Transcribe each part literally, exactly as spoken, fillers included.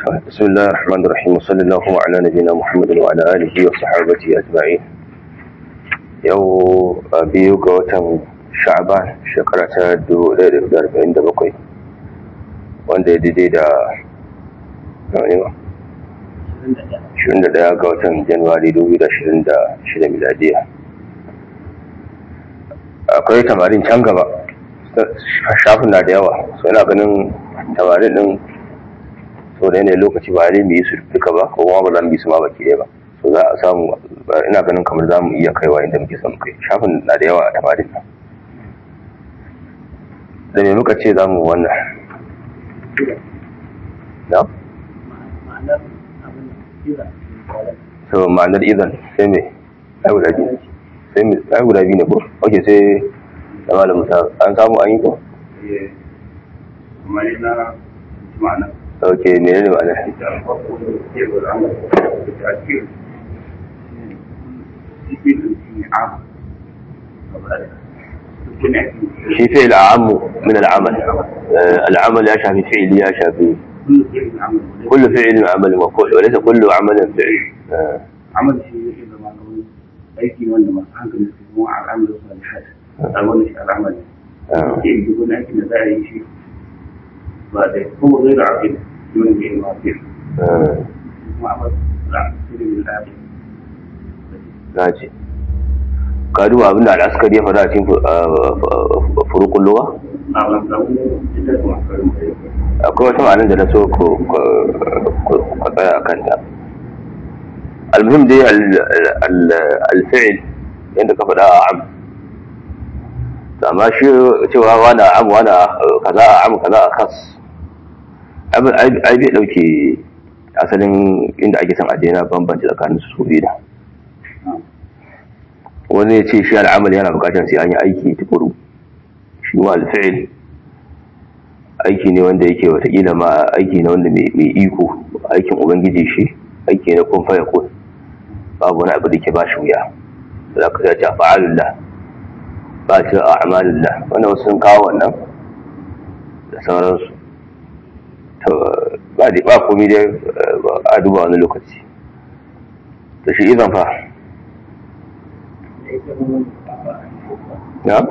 بسم الله الرحمن الرحيم وصلى الله على نبينا محمد وعلى آله وصحابته أجمعين. yau biyu ga watan sha'ban shekara ta dubu ɗaya da arba'in da bakwai wanda ya daidai da ashirin da ɗaya ga watan januwari dubu da ashirin da shida miladiya. Akwai tamarin can gaba, shafin na da yawa, so yana ganin tamarin ɗin so da yanayin lokaci ba ne mu yi su duka ba, ko kuma ba za mu yi su ma baki ɗaya ba. So za a samu, ina ganin kamar za mu iya kaiwa inda muke son kai. Shafin na da yawa a tamarin nan. Da me muka ce za mu wannan? Na? So ma'anar izan sai me? Ai guda biyu. Sai me? Ai guda biyu ne ko? Ok, sai da malam Musa an samu an yi ko? ma'ana. Ok, menene ma'anar? shi fi'il a'ammu min al'amal. al'amal ya shafi fi'il ya shafi kullu fi'il amal maf'ul wa laysa kullu amalin fi'il. amal shi yake zama kamar aiki wanda masu hankali su kuma al'amal da salihat al'amal shi al'amal ke duk wani aiki da za a yi shi ba da kuma zai da aqida من المعصية. معبد لا تريد الآخر. ناجي. قالوا أبن العسكري فلا تين فروق اللغة. أقول ثم أنا جلسوا قطع كندا. المهم دي الفعل عندك فلا عم. ما شو شو وأنا عم وأنا كذا عم كذا خاص. ai bai dauke asalin inda ake son aje na bambanci tsakanin su biyu da wani ya ce shi al'amali yana bukatar sai an yi aiki tukuru, shi ma alfa'il aiki ne wanda yake watakila ma aiki ne wanda mai iko, aikin ubangiji shi aiki ne kun faya kun babu wani abu da ke ba shi wuya za ka zace a fa'alullah ba ce a amalullah wanda wasu sun kawo wannan da sauransu. ba da ba komai dai a duba wani lokaci da shi izan fa na?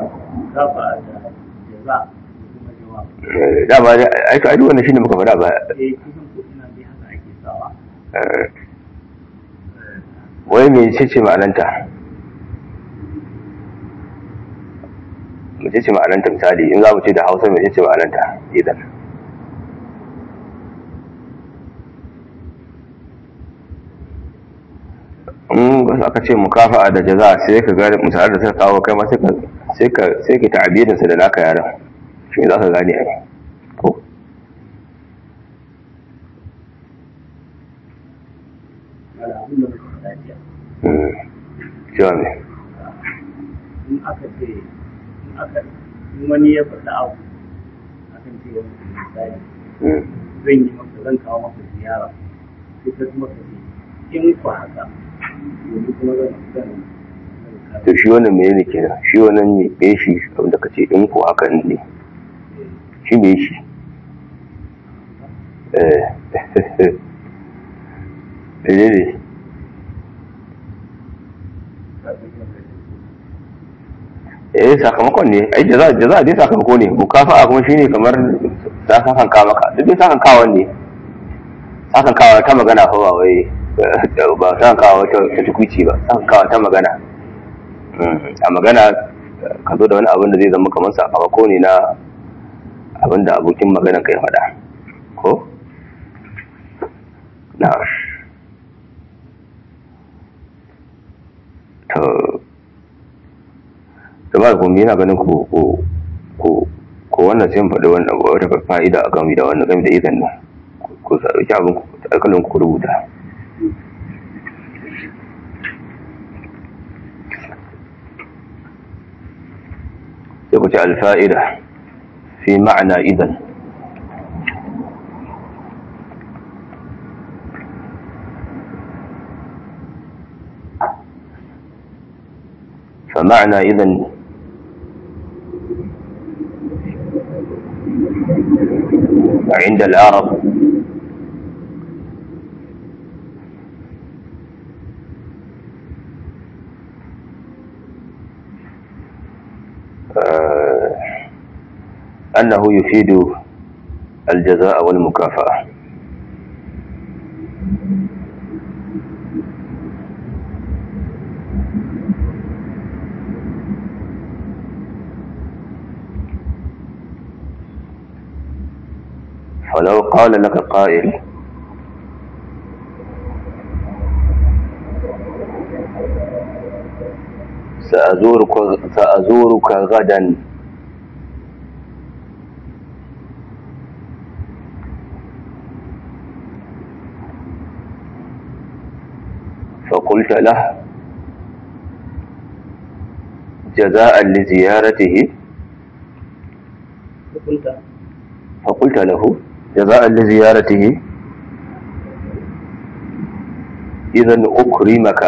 dama dai aiki a duwane shi ne muka fada ba wai mai ce ce ma'ananta mace ce ma'ananta misali in za mu ce da hausa mai ce ce ma'ananta idan in aka ce mukafa'a da jaza sai ka ga misalar da suka kawo kai ma sai ka sai ka ta'abirin sa da naka yaran shi za ka gane ai ko cewa ne in aka ce in aka in wani ya faɗa abu akan ce wani misali zan yi maka zan kawo maka ziyara sai ka kuma ka ce in ku haka to shi wannan mene ne kenan shi wannan ne me shi abinda ka ce in ko haka ne shi me shi eh ne ne eh sakamakon ne ai jaza jaza dai sakamako ne mukafa'a kuma shine kamar za ka kan ka maka duk dai sakan kawan ne sakan kawa ta magana fa ba wai ba san kawo ta tukuci ba san kawo ta magana a magana ka zo da wani abin da zai zama kamar sakamako ne na abin da abokin magana kai faɗa ko na to da ba kuma yana ganin ko ko ko wannan sai faɗi wannan wata fa'ida a game da wannan game da idan nan ko sa dauki abin ku alƙalin ku rubuta يقول الفائدة في معنى إذن فمعنى إذن عند العرب أنه يفيد الجزاء والمكافأة. فلو قال لك قائل سأزورك, سأزورك غدا، فقلت له جزاء لزيارته فقلت له جزاء لزيارته إذن أكرمك،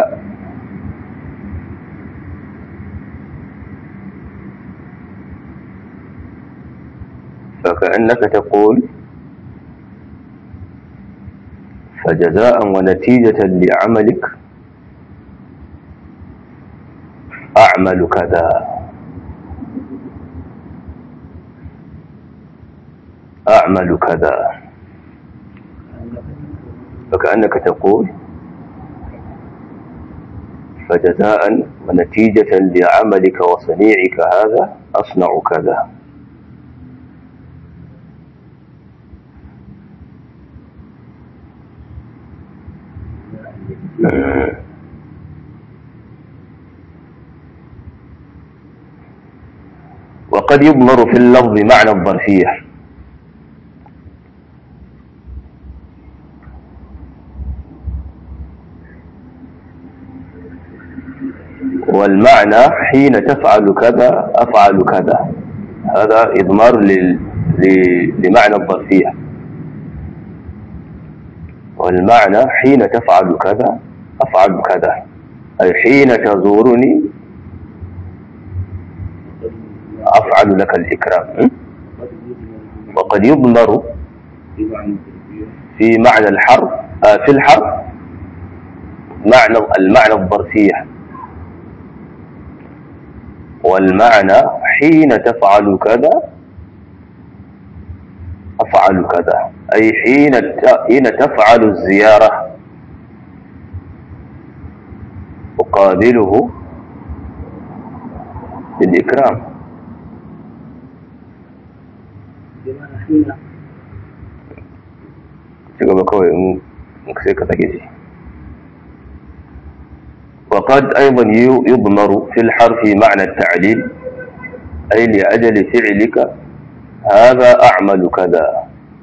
فكأنك تقول فجزاء ونتيجة لعملك أعمل كذا، أعمل كذا، فكأنك تقول فجزاء ونتيجة لعملك وصنيعك هذا أصنع كذا. وقد يضمر في اللفظ معنى الظرفية، والمعنى حين تفعل كذا أفعل كذا، هذا إضمار لل... ل... لمعنى الظرفية. والمعنى حين تفعل كذا أفعل كذا، أي حين تزورني أفعل لك الإكرام. وقد يضمر في معنى الحرف آه في الحرف معنى المعنى الظرفية، والمعنى حين تفعل كذا أفعل كذا، أي حين حين تفعل الزيارة أقابله بالإكرام. وقد أيضا يضمر في الحرف معنى التعليل، أي لأجل فعلك هذا أعمل كذا.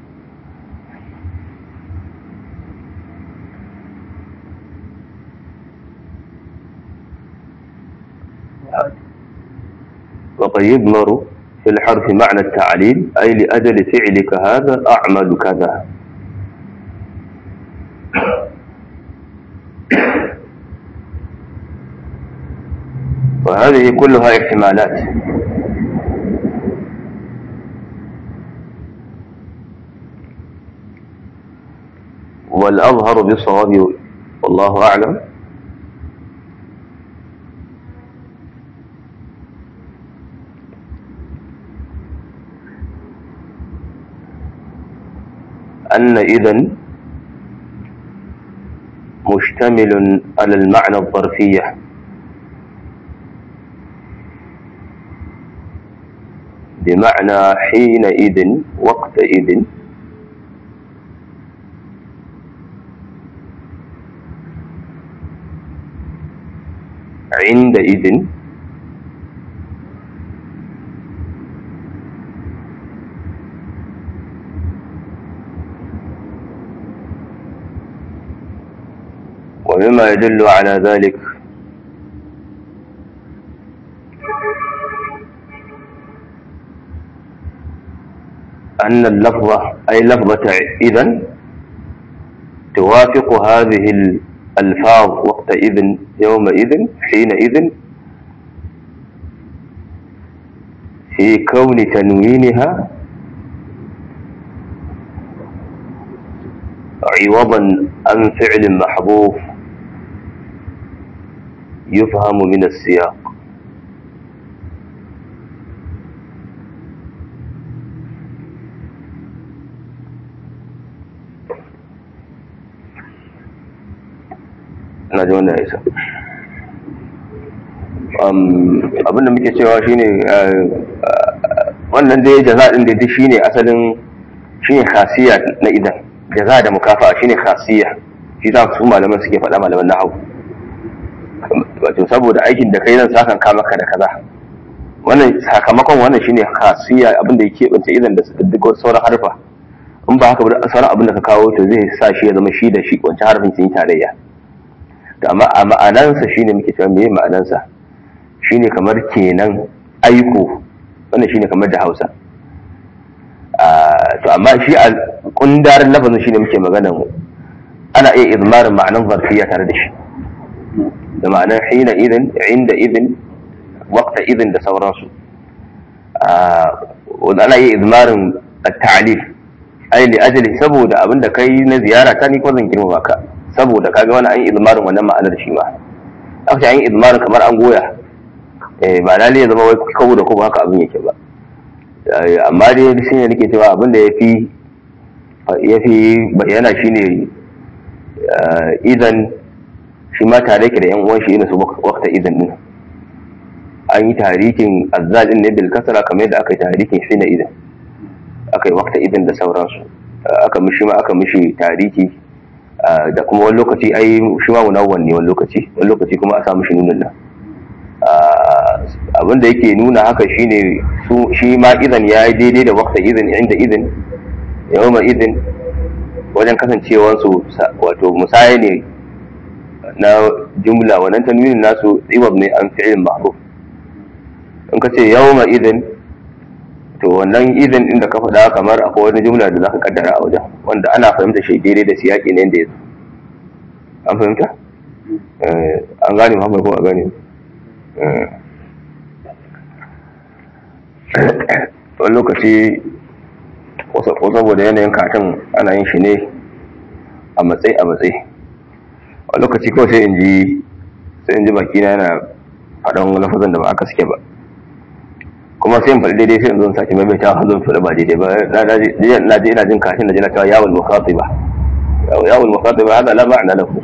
وقد يضمر في الحرف معنى التعليل، أي لأجل فعلك هذا أعمل كذا. وهذه كلها احتمالات. والأظهر بالصواب والله أعلم أن إذن مشتمل على المعنى الظرفية، بمعنى حينئذ وقتئذ عندئذ ومما يدل على ذلك أن اللفظة أي لفظة إذن توافق هذه الألفاظ وقتئذ يومئذ حينئذ في كون تنوينها عوضا عن فعل محذوف يفهم من السياق. na ji wanda ya isa. Abinda muke cewa shine wannan dai jaza din da shine asalin shine khasiyya na idan jaza da mukafa shine khasiyya shi za su malaman suke faɗa malaman nahwu wato saboda aikin da kai zan sakan ka maka da kaza wannan sakamakon wannan shine khasiyya abinda yake bance idan da duk sauran harfa in ba haka ba sauran abin da ka kawo to zai sa shi ya zama shi da shi wancan harfin sun yi tarayya to amma a ma'anansa shine muke cewa meye ma'anansa shine kamar kenan aiko wannan shine kamar da Hausa to amma shi a kundarin lafazin shine muke magana mu ana iya izmarin ma'anan zarfiya tare da shi da ma'anan hina idin inda idin waqta idin da sauransu wanda ana iya izmarin at-ta'lil ai li ajli saboda abinda kai na ziyara ta ni ko zan girma ka saboda kaga wani an yi izmarin wannan ma'anar shi ma aka an yi izmarin kamar an goya eh ba lalle ya zama wai kawo da kuma haka abin yake ba amma dai shi ne nake cewa abinda yafi yafi bayyana shine idan shi ma tare ke da yan uwan shi ina su waqta idan din an yi tarikin azzalin ne bil kasra kamar yadda aka yi tarikin shi na idan aka yi waqta idan da sauransu aka mishi ma aka mishi tariki da kuma wani lokaci ai shi ma munawwan ne wani lokaci wani lokaci kuma a sa mishi nunin nan abinda yake nuna haka shine shi ma idan ya yi daidai da waqta idan inda idan yawma idan wajen kasancewansu wato musaye ne na jumla wannan tanwinin nasu iwab ne an fi'il mahdhuf in ka ce yawma idan to wannan idan inda ka faɗa kamar akwai wani jumla da zaka kaddara a wajen wanda ana fahimta shi daidai da siyaki ne inda yazo an fahimta an gane ma ko a gane wani lokaci ko saboda yanayin katin ana yin shi ne a matsayi a matsayi a lokaci kawai sai in ji sai in ji baki na yana faɗan lafazan da ba aka suke ba kuma sai in faɗi daidai sai in zo in sake maimaita a zo faɗi ba daidai ba na je ina jin katin da jina cewa yawon mukhatiba yawon mukhatiba hada la ma'ana lahu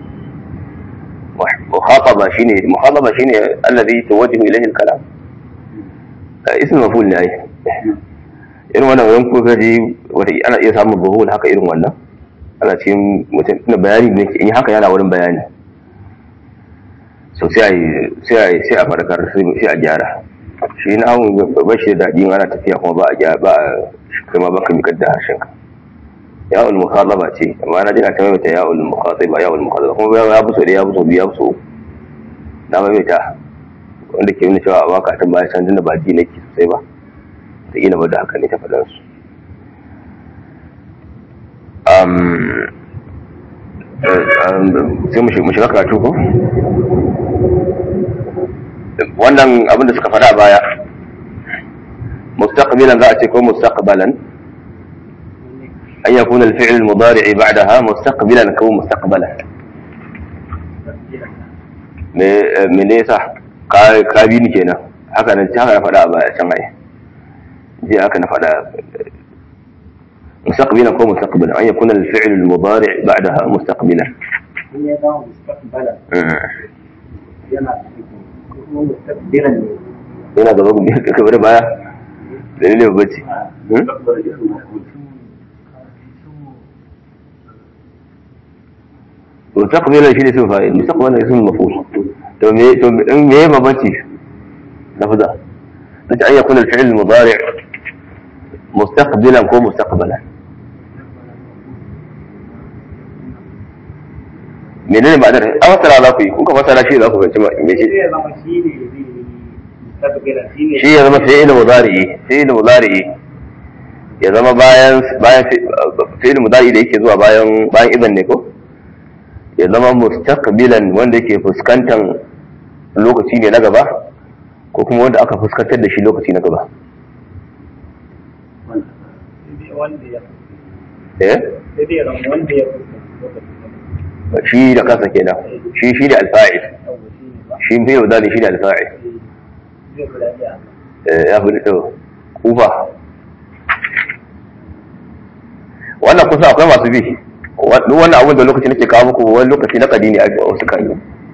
مخاطبة شيني مخاطبة شيني الذي توجه إليه الكلام اسم مفعول لأي irin wannan wayan ko gaji wata ana iya samun buhul haka irin wannan ana cikin mutum na bayani ne in haka yana wurin bayani so sai sai sai a farkar sai a gyara shi na hawan ba shi da daɗi ana tafiya kuma ba a gyara ba kuma ba ka mikar da harshen ka ya'ul mukhataba ce amma na jina ta maimaita ya'ul mukhataba ya'ul mukhataba kuma ya buso da ya buso biya buso na maimaita wanda ke nuna cewa a waka ta baya can da ba ji nake sosai ba da ina ba da haka ne ta faɗan su sai mu shiga karatu ko wannan abin da suka faɗa a baya mustaqbilan za a ce ko mustaqbalan أن يكون الفعل المضارع بعدها مستقبلا كو مستقبلا من ليه صح كابين كنا هكذا نتحقق فلا أبا سمعي جي هكذا فلا مستقبلا كو مستقبلا أن يكون الفعل المضارع بعدها مستقبلا هنا ضرب كبير بقى دليل ببتي مستقبلا شيء اسم فاعل مستقبلا اسم مفعول تو مي تو مي ما بتي لفظا أن يكون الفعل المضارع مستقبلا كو مستقبلا menene ba da a wasara za ku yi kuka wasara shi za ku fahimci me shi shi ya zama fi'il mudari fi'il mudari ya zama bayan bayan fi'il mudari da yake zuwa bayan bayan idan ne ko ya zama mustaqbilan wanda yake fuskantar lokaci ne na gaba ko kuma wanda aka fuskantar da shi lokaci na gaba eh shi da kansa kenan shi shi da alfa'il shi bai da shi da alfa'il eh ya fi to kufa wannan kusa akwai masu bi wannan abin da lokaci nake kawo muku wani lokaci na kadini a wasu kan yi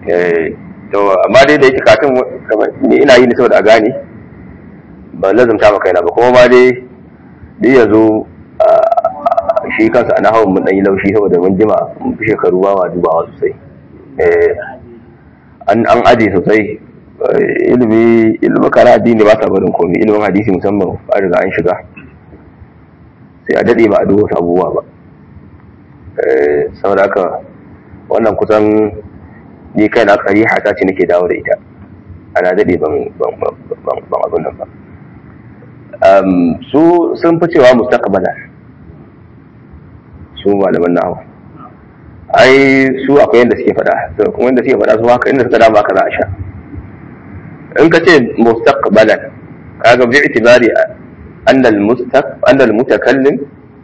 eh to amma dai da yake katin ni ina yi ne saboda a gane ba lazumta maka yana ba kuma ma dai dai yanzu shi kansa ana hawan mun dan yi laushi saboda mun jima mun fi shekaru ba ma dubawa sosai eh an an aje sosai ilimi ilimi kara addini ba ta barin komai ilimin hadisi musamman ba riga an shiga sai a dade ba a duba abubuwa ba eh saboda haka wannan kusan ni kai na kariha ta ce nake dawo da ita ana dade ban ban ban ban abun nan ba um su sun fi cewa mustaqbalan su malaman nahu ai su akwai yanda suke fada to kuma yanda suke fada su haka inda suka da baka za a sha in ka ce mustaqbalan kaga bi itibari anna al mustaq anna al mutakallim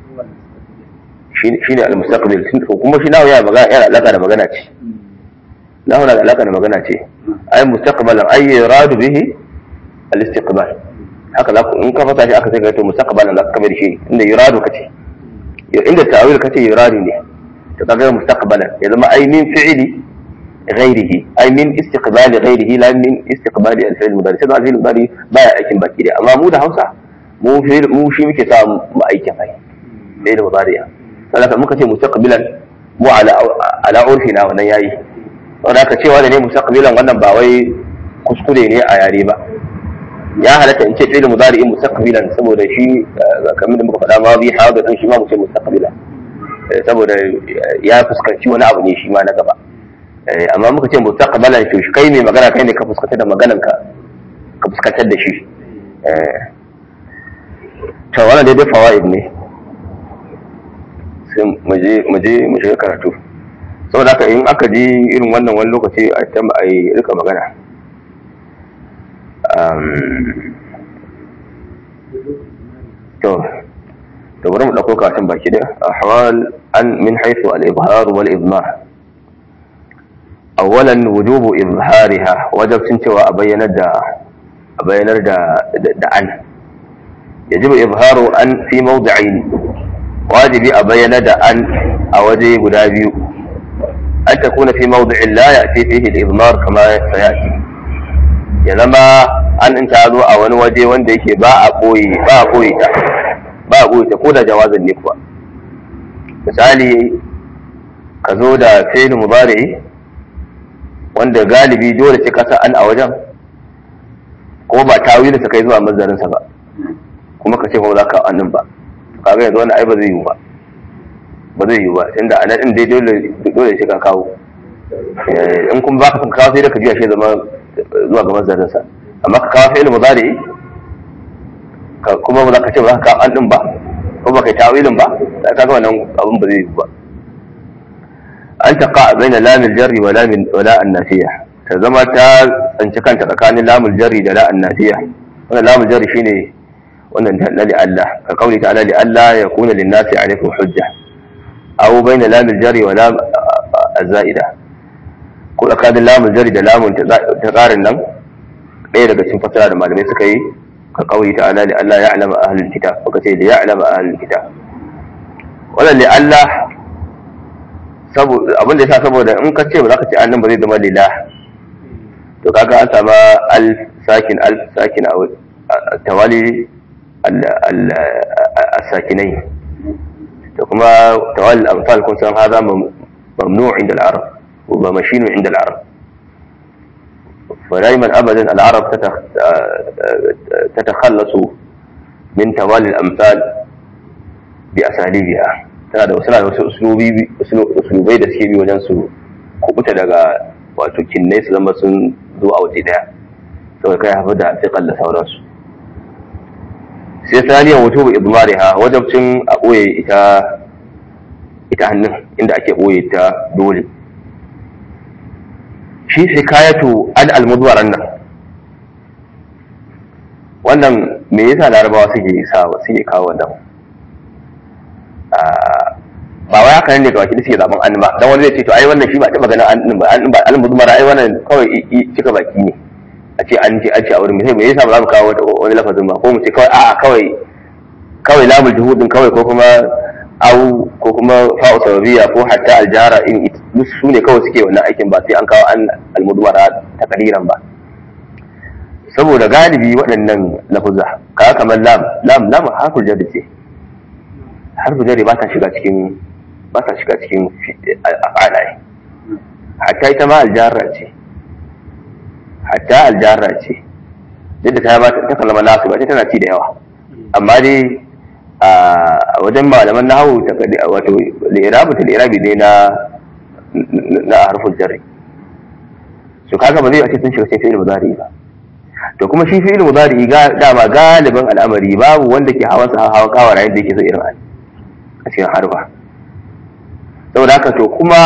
shine al mustaqbil kuma shi nahu ya magana yana alaka da magana ce nahu na da alaka da magana ce ai mustaqbalan ai yuradu bihi al istiqbal haka za ku in ka fata shi aka sai ga to mustaqbalan za ka kabe shi inda yuradu kace inda ta'awil kace yuradu ne to kaga mustaqbalan ya zama ai min fi'li ghairihi ai min istiqbal ghairihi la min istiqbal al-fi'l mudari sai al-fi'l mudari baya aikin baki dai amma mu da Hausa mu fi'l mu shi muke sa mu aikin ai fi'l mudari sai muka ce mustaqbilan mu ala ala urfina wannan yayi saboda ka cewa da ne mustaqbilan wannan ba wai kuskure ne a yare ba ya halatta in ce fi'l mudari mustaqbilan saboda shi kamar da muka faɗa ma bi hawa da shi ma mu ce mustaqbilan saboda ya fuskanci wani abu ne shi ma na gaba amma muka ce mustaqbalan to shi kai ne magana kai ne ka fuskantar da maganan ka ka fuskantar da shi to wannan dai dai fawaid ne sai mu je mu je mu shiga karatu saboda haka in aka ji irin wannan wani lokaci a ta a yi rika magana to to bari mu dauko katin baki da ahwal an min haythu al-ibhar wal idmar awalan wujubu izhariha wajibcin cewa a bayyanar da a bayyanar da da an yajibu izharu an fi mawdi'ain wajibi a bayyana da an a waje guda biyu an takuna fi mawdi'in la ya'ti fihi al-idmar kama sayati ya zama an in ta zo a wani waje wanda yake ba a koyi ba a koyi ta ba a koyi ta ko da jawazin ne kuwa misali ka zo da fi'l mudari wanda galibi dole ce kasa an a wajen ko ba tawilin sa kai zuwa mazarin sa ba kuma ka ce ba za ka annin ba kaga yanzu wannan ai ba zai yi ba ba zai yi ba tunda anan din dai dole dole sai ka kawo in kuma baka san kawo sai da ka jiya shi zama zuwa ga mazarin sa amma ka kawo fi'il mudari ka kuma ba za ka ce ba za ka an din ba ko ba kai tawilin ba kaga wannan abun ba zai yi ba an taqa baina lam al-jarri wa lam wala an-nafiya ta zama ta tsanci kanta tsakanin lam al-jarri da la an-nafiya wannan lam al-jarri shine wannan da li Allah ka kauli ta'ala li Allah yakuna lin-nasi alaykum hujja aw baina lam al-jarri wa lam az-za'ida ko tsakanin lam al-jarri da lam ta qarin nan ɗaya daga cikin fasara da malamai suka yi ka kauli ta'ala li Allah ya'lamu ahlul kitab ko kace li ya'lamu ahlul kitab wannan li Allah saboda abin da yasa saboda in ka ce ba za ka ce annan ba zai zama lila to kaga an sama al sakin al sakin a tawali al al sakinai to kuma tawali al amsal kun san hada mamnu' inda al arab wa mashin inda al arab ودائما ابدا العرب تتخلص من توالي الامثال باساليبها tana da wasu da wasu usulubai da suke bi wajen su kubuta daga wato kinnai su zama sun zo a waje daya saboda kai hafi da fiqal da sauransu sai saniyan wato bi idmariha wajibcin a boye ita ita hannun inda ake boye ta dole shi hikayatu an al-mudwaran nan wannan me yasa larabawa suke sa suke kawo wannan ba wai haka ne ga wakili suke zaben an ba dan wani zai ce to ai wannan shi ba ta magana an ba an ba al-mudmara ai wannan kawai cika baki ne a ce an ce an ce a wurin me yasa ba za mu kawo wani lafazin ba ko mu ce kawai a'a kawai kawai lamul juhudin kawai ko kuma au ko kuma fa'u sababiyya ko hatta aljara in duk su ne kawai suke wannan aikin ba sai an kawo an almudmara ta kaliran ba saboda galibi waɗannan lafuzza kaga kamar lam lam lam harful jar ce harful jar ba ta shiga cikin ba ta shiga cikin af'ala ne hatta ita ma aljarra ce hatta aljarra ce yadda ta ba ta kalma nasu ba tana ci da yawa amma dai a wajen malaman nahwu ta wato al-i'rab al-i'rabi ne na na harful jar so kaga ba zai a ce sun shiga cikin fi'il mudari ba to kuma shi fi'il mudari ga dama galiban al'amari babu wanda ke hawan sa hawan kawara yadda yake so irin a cikin harfa saboda haka to kuma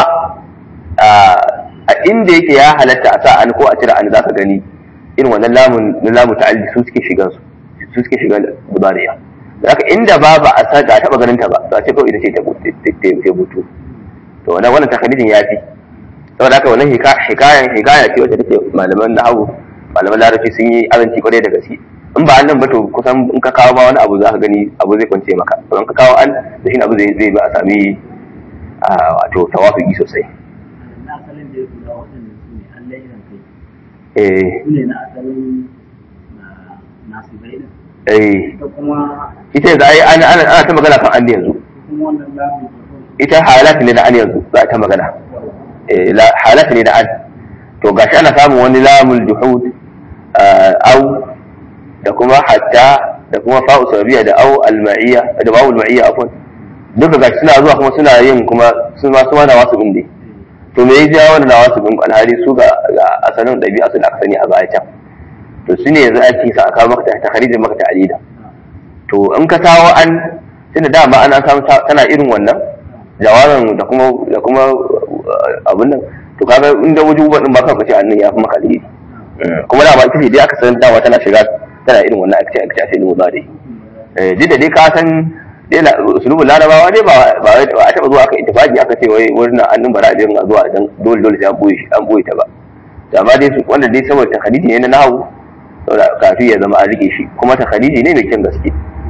a inda yake ya halatta a sa an ko a cire an zaka gani irin wannan lamun lamu ta'alli su suke shiga su su suke shiga mudariya haka inda babu a sa da taba ganin ta ba to a ce kawai ita ce ta ta butu to wannan wannan takhalidin yafi saboda haka wannan hikayan hikaya ce wacce take malaman nahwu malaman larabci sun yi azanci kwarai da gaske in ba annan ba to kusan in ka kawo ba wani abu za ka gani abu zai kwance maka in ka kawo an da shi abu zai zai ba a sami wato tawafuki sosai na asalin da ya kula waɗanda su ne an lairan kai eh su ne na asalin nasu bai da eh ita kuma ita yanzu ai ana ana ana ta magana kan an yanzu kuma wannan lamu ita halat ne da an yanzu za ta magana eh la halat ne da an to gashi ana samun wani lamul juhud au da kuma hatta da kuma fa'u sabiya da au al-ma'iyya da ba'u al-ma'iyya afwan duka gashi suna zuwa kuma suna yin kuma su ma su ma da wasu binde to me ya ja wannan da wasu bin alhali su ga asalin dabi'a su da aka sani a baya can to su ne yanzu ake sa aka maka ta kharijin maka ta alida to in ka kawo an tunda dama ana samu tana irin wannan jawaban da kuma da kuma abun nan to kaga inda wujuba din ba ka ce annan ya fi maka alheri kuma da ba ita ce dai aka san dama tana shiga tana irin wannan aka ce aka ce sai mu zade eh duk da dai ka san dai usulubul larabawa dai ba ba a taba zuwa aka ittifaqi aka ce wai wurin annin bara din a zuwa dan dole dole sai an boye an boye ta ba amma dai su wanda dai saboda takhaliji ne na nahwu saboda kafi ya zama a rike shi kuma takhaliji ne mai kyan gaske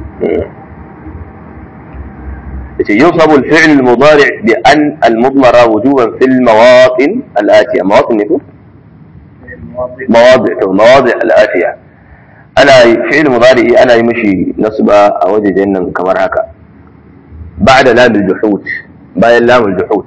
yace yusabu al-fi'l al-mudari' bi an al-mudmara wujuban fil mawatin al-atiya mawatin ne ko مواضع مواضع الآتية أنا فعل مضارع أنا يمشي نصبة أو جنن كمر هكا بعد لام الجحود بعد لام الجحود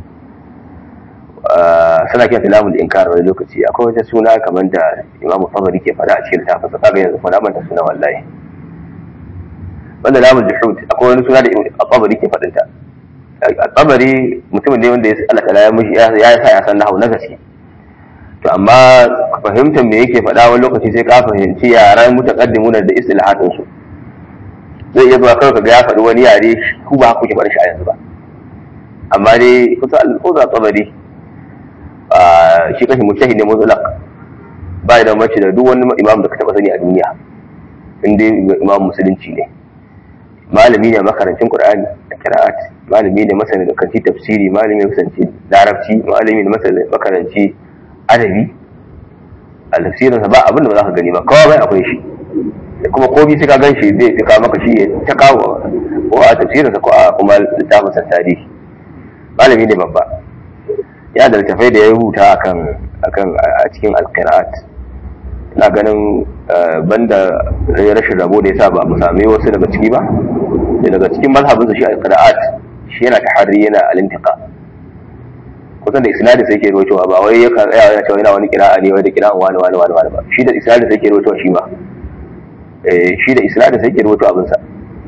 آه سنة كيف لام الإنكار ولوكتي أكو تسونا كمان دا إمام الطبري كيف فلا أشير تافة فقاقا ينزفنا من تسونا والله بعد لام الجحود أكو نسونا الطبري كيف فلا الطبري متمن دي وندي يسألك لا يمشي يا يسا يسأل له نفسي to amma fahimtar me yake faɗa wani lokaci sai ka fahimci yaran mutaqaddimuna da istilahatin su zai iya zuwa kawai kaga ya faɗi wani yare ku ba ku ke faɗi shi a yanzu ba amma dai kusa al-uza tabari shi kashi mujtahid ne mutlaq ba da mace da duk wani imam da ka taba sani a duniya in dai imam musulunci ne malami ne makarancin qur'ani da qira'at malami ne masani da kanci tafsiri malami ne masanci larabci malami ne masani makaranci adabi a tafsirinsa ba abin da ba za ka gani ba kawai bai akwai shi kuma komi sai ka gan shi zai fi kawo maka shi ya ta kawo ko a tafsirinsa ko a kuma littafinsa tarihi malami ne babba ya da littafai da ya rubuta akan akan a cikin alqira'at ina ganin banda rashin rabo da yasa ba mu same wasu daga ciki ba daga cikin mazhabinsa shi alqira'at shi yana tahari yana al-intiqa kusan da isnadin sai ke rawaitowa ba wai yakan tsaya yana cewa yana wani kira'a ne wai da kira'an wani wani wani wani ba shi da isnadin sai ke rawaitowa shi ma eh shi da isnadin sai ke rawaito abin sa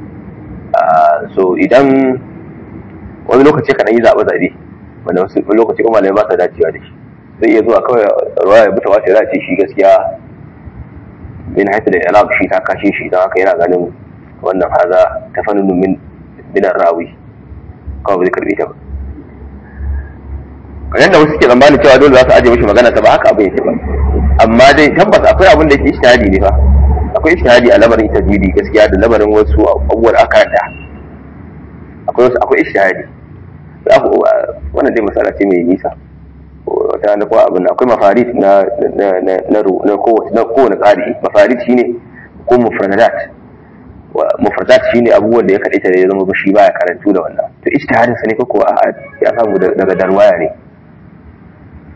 so idan wani lokaci ka dan yi zabe zabe wanda wasu lokaci kuma malamai ba sa dacewa da shi zai iya zuwa kawai ruwaya buta wace za ce shi gaskiya bin haythu da iraq shi ta kashe shi don haka yana ganin wannan haza tafannu min min rawi kawai bai karbe ta ba yadda wasu ke zambani cewa dole za su aje mishi magana ta ba haka abin yake ba amma dai tabbas akwai abin da yake ijtihadi ne fa akwai ijtihadi a lamarin tajwidi gaskiya da lamarin wasu abubuwan aka da akwai wasu akwai ijtihadi wannan dai masala ce mai nisa wata na ko abin akwai mafarid na na na na kowace na kowane qari mafarid shine ko mufradat mufradat shine abubuwan da ya kadaita da ya zama shi baya karantu da wannan to ijtihadin sa ne ko ko ya samu daga darwaya ne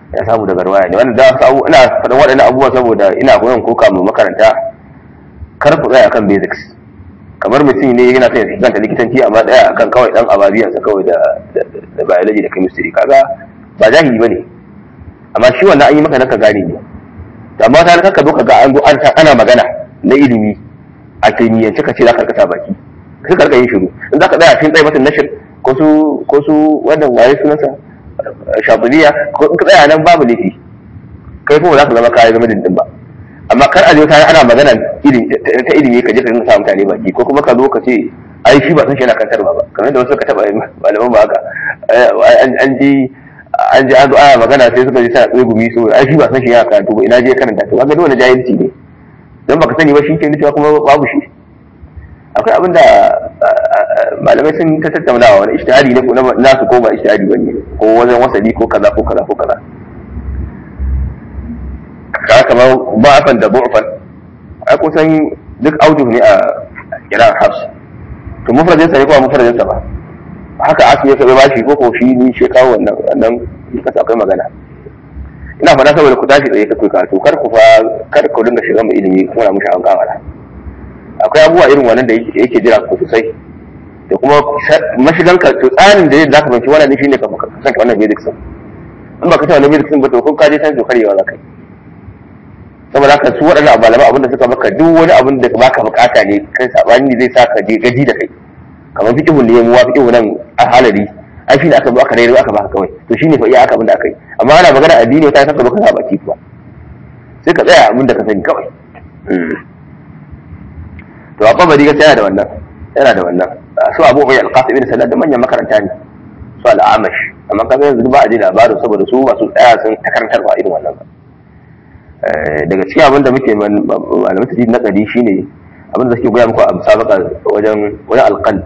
ya samu daga ruwaya ne. Wannan da abu ina faɗin waɗannan abubuwa saboda ina koyon koka mu makaranta kar ku tsaya akan basics. Kamar mutum ne yana son ya ganta likitanci amma tsaya akan kawai dan ababiyansa kawai da da biology da chemistry, kaga ba jahili bane, amma shi wannan an yi maka naka gane ne. Amma ta ka zo ka ga an go an ana magana na ilimi a kimiyyance ka ce za ka karkata baki sai ka rika yin shiru. In za ka tsaya cikin tsaye matan nashir ko su ko su wannan waye sunansa shabuliya ko in ka tsaya nan babu laifi, kai kuma za ka zama kayan zama dindin ba. Amma kar a je ta ana magana ta ilimi ka je ka sa mutane baki, ko kuma ka zo ka ce ai shi ba san shi yana kantarwa ba, kamar da wasu ka taba malaman ba haka an ji an ji an zo ana magana sai suka ji tana tsaye gumi so ai shi ba san shi yana karatu ba, ina je karanta to kaga dole jahilci ne, dan baka sani ba shi ke nufi kuma babu shi. Akwai abin da malamai sun ta tattaunawa wani ijtihadi ne ko na su ko ba ijtihadi bane, ko wajen wasali ko kaza ko kaza ko kaza. Ka kamar ba'afan da bu'fan ai kusan duk audu ne a kiran hafs, to mufradin sa ne ko mufradin sa ba haka asu ya kai bashi ko ko shi ni shi kawo wannan wannan ka akwai magana. Ina faɗa saboda ku tashi tsaye ka kai karatu, kar ku fa kar ku dinga shiga mu ilimi kuma mu sha'an kawara. Akwai abubuwa irin wannan da yake jira ku sosai, da kuma mashigan ka to tsarin da za ka banci wannan shine ka san ka wannan basics din. In ba ka ta wannan basics din ba to kun ka je san to karewa za ka yi. Saboda haka su waɗannan abalama abin da suka maka duk wani abin da baka bukata ne kai sabani zai sa ka je gaji da kai, kamar fiqhul ne mu wa fiqhu nan a halari ai shine aka zo aka rayar aka baka kawai, to shine fa iya aka abin da aka yi. Amma ana magana addini ta saka baka sa baki kuwa sai ka tsaya abin da ka sani kawai. To a kabari ga yana da wannan yana da wannan su Abu Ubayd al-Qasim ibn Salad da manyan makaranta ne su al-Amash, amma kaga yanzu ba a ji labarin saboda su ba su tsaya sun takarantarwa irin wannan ba. Daga cikin abin da muke malamin tafi na kadi shine abin da suke goya muku a musabaka wajen wajen alqalb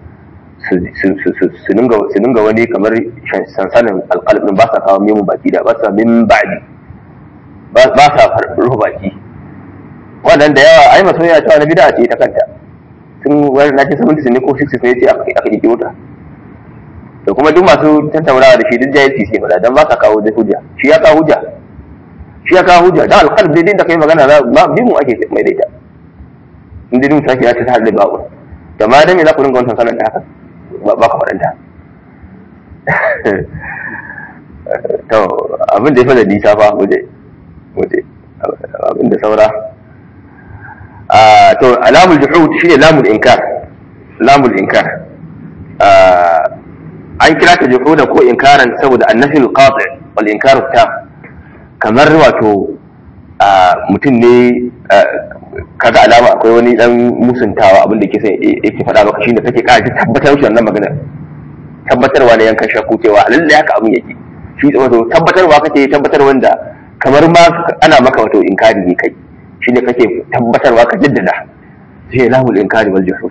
su dinga wani kamar sansanin alqalb din ba sa kawo mimu baki da ba sa min ba'di ba sa ruhu baki. Wannan da yawa ai masoya ta wani bid'a ce ta kanta tun wani na ce seventies ne ko sixties ne ce aka kike wuta, da kuma duk masu tattaunawa da shi duk jahilci sai fada dan ba sa kawo da hujja, shi ya kawo hujja shi ya kawo hujja da alqalb dai da kai magana ba bi mu ake mai daita inda dun take ya ta hadda babu da ma dan me za ku dinga wannan sanan da haka ba ka fadanta. To abin da ya fada dita fa muje muje abin da saura to alamul juhud shine lamul inkar. Lamul inkar an kira ta juhuda ko inkaran saboda annafi al-qati' wal inkar tam, kamar wato mutum ne kaga alama akwai wani dan musuntawa abin da yake sai yake faɗa maka shine kake ƙara tabbatar shi wannan magana, tabbatarwa ne yankan shakku cewa lalle haka abin yake shi wato tabbatarwa kake tabbatar wanda kamar ma ana maka wato inkari ne kai, shine kake tabbatarwa ka jaddada sai lamul inkari wal juhud.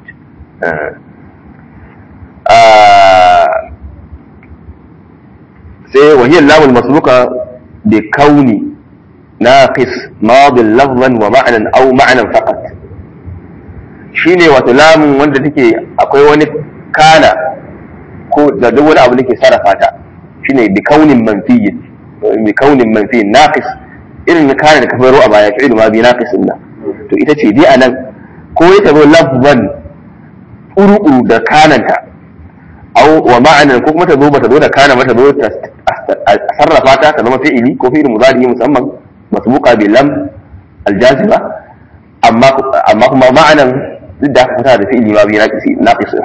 sai wahiyar lamul masbuka bi kauni naqis madin lafzan wa ma'nan aw ma'nan faqat, shine wato lamun wanda take akwai wani kana ko da duk wani abu da ke sarrafa ta, shine bi kaunin manfiyin bi kaunin manfiyin naqis irin kana da kafaro a baya fi'il ma bi naqisin nan, to ita ce dai anan ko ya tabo lafzan uru da kananta aw wa ma'nan ko kuma ta zo bata zo da kana mata zo ta sarrafa ta ta zama fi'ili ko fi'il mudari musamman masbuqa bi lam aljaziba, amma amma kuma ma'anan duk da aka fita da fi'ili ma bi naqisi naqis.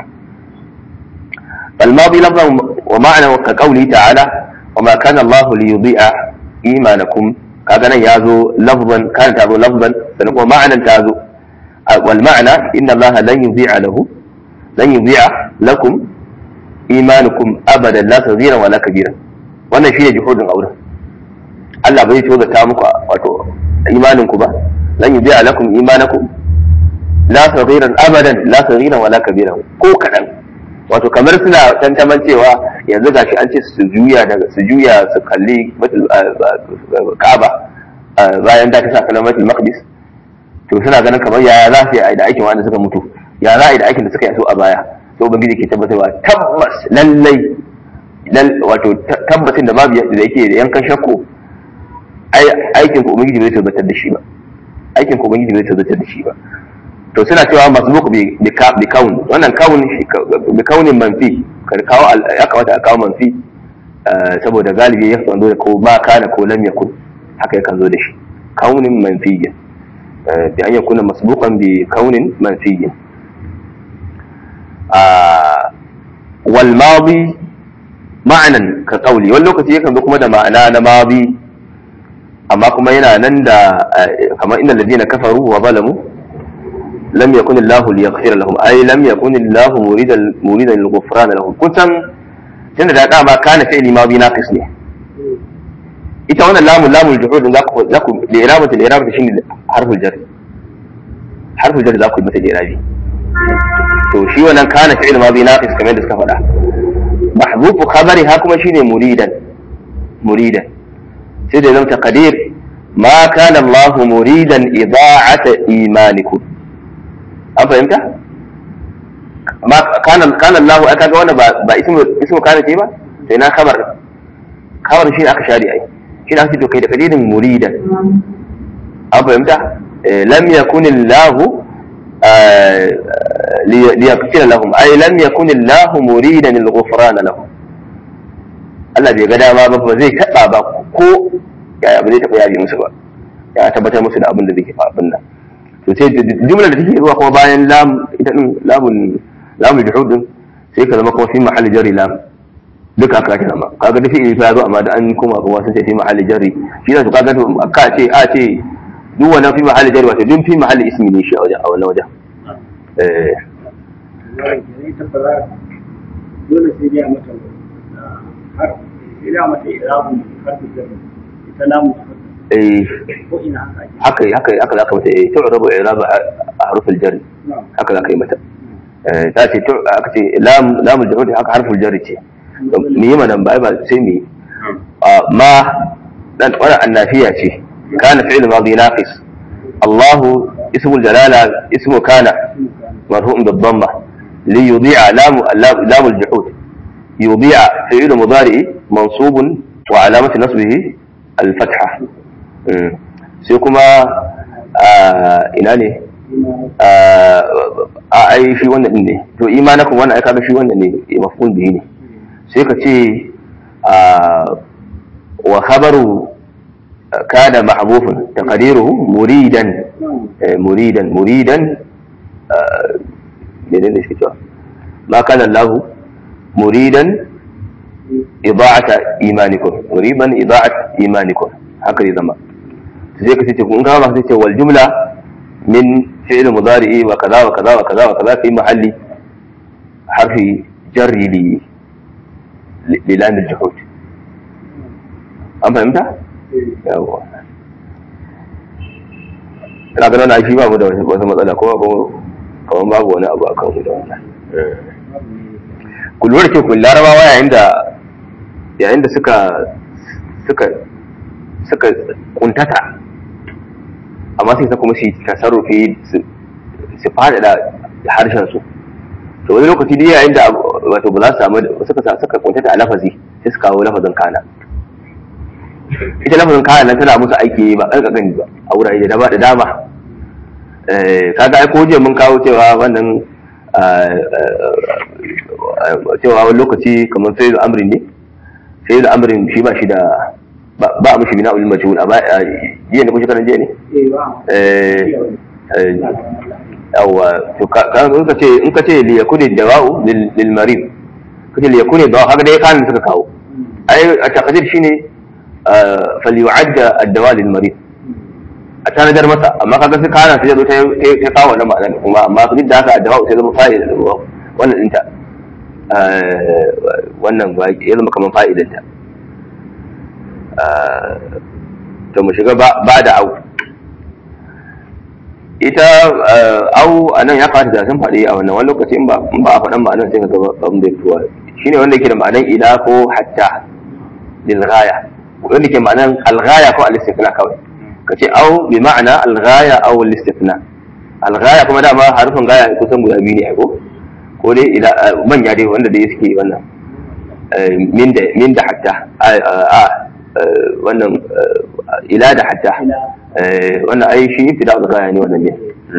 الماضي لفظا ومعنى كقوله تعالى وما كان الله ليضيع إيمانكم، كذا يازو لفظا كان تازو لفظا فنقول معنى تازو، والمعنى إن الله لن يضيع له لن يضيع لكم إيمانكم أبدا لا صغيرا ولا كبيرا. wannan shine juhudin auren Allah bai so da ta muku wato imanin ku ba, lan yudi'a lakum imanakum la saghiran abadan la saghiran wala kabiran, ko kadan wato kamar suna tantaman cewa yanzu gashi an ce su juya daga su juya su kalli Kaaba bayan da ta sa kalmatul maqdis, to suna ganin kamar yaya za su yi da aikin wanda suka mutu, ya za a yi da aikin da suka yi so a baya, to ubangiji ke tabbatarwa tabbas lallai wato tabbacin da babu da yake da yankan shakku aikin ku ubangiji bai tabbatar da shi ba aikin ku ubangiji bai tabbatar da shi ba to suna cewa masbuq bi bi kaun wannan kaun bi kaunin manfi kar kawo ya kawata a kawo manfi saboda galibi ya kan zo da ko ma kana ko lam yakun haka yakan zo da shi kaunin manfiyyin bi an yakuna masbuqan bi kaunin manfiyyin wal madi ma'anan ka qawli wani lokaci yakan zo kuma da ma'ana na madi amma kuma yana nan da kamar innal ladina kafaru wa zalamu lam yakun Allahu liyaghfira lahum ay lam yakun Allahu muridan muridan lil ghufran lahum kutan tunda da dama kana fi'li madi naqis ne ita wannan lamun lamul juhud za ku za ku da irabatu da irabatu shine harful jar harful jar za ku yi mata irabi to shi wannan kana fi'li madi naqis kamar da suka faɗa mahzufu khabari ha kuma shine muridan muridan sai da zama taqdir ma kana Allah muridan ida'ata imanikum an fahimta ma kana kana Allah aka ga wannan ba ba ismu ismu kana ce ba sai na khabar khabar shi aka shari ai shi da ake to kai da kadidin muridan an fahimta lam yakun Allah liyaghfira lahum ay lam yakun Allah muridan al-ghufran lahum Allah bai ga dama ba ba zai taba ba ko yaya ba zai taba yabi musu ba ya tabbatar musu da abin da zai fa abin nan to sai jumlar da take zuwa kuma bayan lam ita din lamun lamul juhud din sai ka zama kuma fi mahalli jarri lam duka aka kira ma kaga da fi'ili fa zo amma da an koma kuma sun ce fi mahalli jarri shi da to kaga to ka ce a ce duk wannan fi mahalli jarri wato duk fi mahalli ismi ne shi a wajen a wannan wajen eh dole sai ya mata har ila mata irabu harfi jarri ita lamu eh ko ina haka haka haka zaka mata eh to rabu irabu a harful jarri haka zaka yi mata eh ta ce to aka ce lam lamul juhud haka harful jarri ce me yi mana ba ba sai me ma dan wala annafiya ce kana fi'l madi naqis Allah ismu al-jalala ismu kana marfu'un bid-dhamma li yudi'a lam lam al-juhud yudi'a fi'l mudari mansubun wa alamatu nasbihi al-fatha sai kuma ina ne a ai shi wannan din ne to imanakum wannan ai kaga shi wannan ne maf'ul bihi ne sai ka ce wa khabaru kana mahbufun taqdiruhu muridan muridan muridan menene shi cewa ma kana Allah muridan ida'ata imanikum muriban ida'at imanikum haka zai zama sai ka ce kun ga ba sai ce wal jumla min fi'l mudari'i wa kaza wa kaza wa kaza wa kaza fi mahalli harfi jarri li lilan al-juhud an fahimta yawa ina ganin na shi babu da wata matsala ko kawai babu wani abu akan mu da wannan kullu da ke kullu larabawa yayin da yayin da suka suka suka kuntata amma sai kuma su tasarrufi su faɗaɗa harshen su to wani lokaci da yayin da wato ba za su samu suka suka kuntata a lafazi sai su kawo lafazin kana ita lafazin kana nan tana musu aiki ba ƙarƙaƙan ba a wurare da da dama kaga ai ko jiya mun kawo cewa wannan cewa wani lokaci kamar sai da amrin ne sai da amrin shi ba shi da ba mishi bina ulil majhul amma jiya ne ko shekaran jiya ne eh yawa to ka in ka ce in ka ce li yakuni dawa'u lil marid kace li yakuni dawa haka dai kan suka kawo ai a taqdir shine falyu'adda ad-dawa lil marid a tanadar masa amma kaga sai kana sai zo ta ta kawo wannan ma'anar kuma amma duk da haka ad-dawa sai zama fa'ida wannan dinta wannan ba ya zama kaman fa'idanta to mu shiga ba da au ita au anan ya fata da sun faɗi a wannan wani lokaci in ba in ba a faɗan ma'anar sai ka ga abin da tuwa shine wanda yake da ma'anar ila ko hatta lil ghaya wanda yake ma'anar al ghaya ko al istithna kawai kace au bi ma'ana al ghaya aw al istithna al ghaya kuma dama harfin ghaya kusan guda biyu ne ai ko ko dai ila manya dai wanda dai suke wannan min da min da hatta a wannan ila da hatta wannan ai shi ibtida da gaya ne wannan ne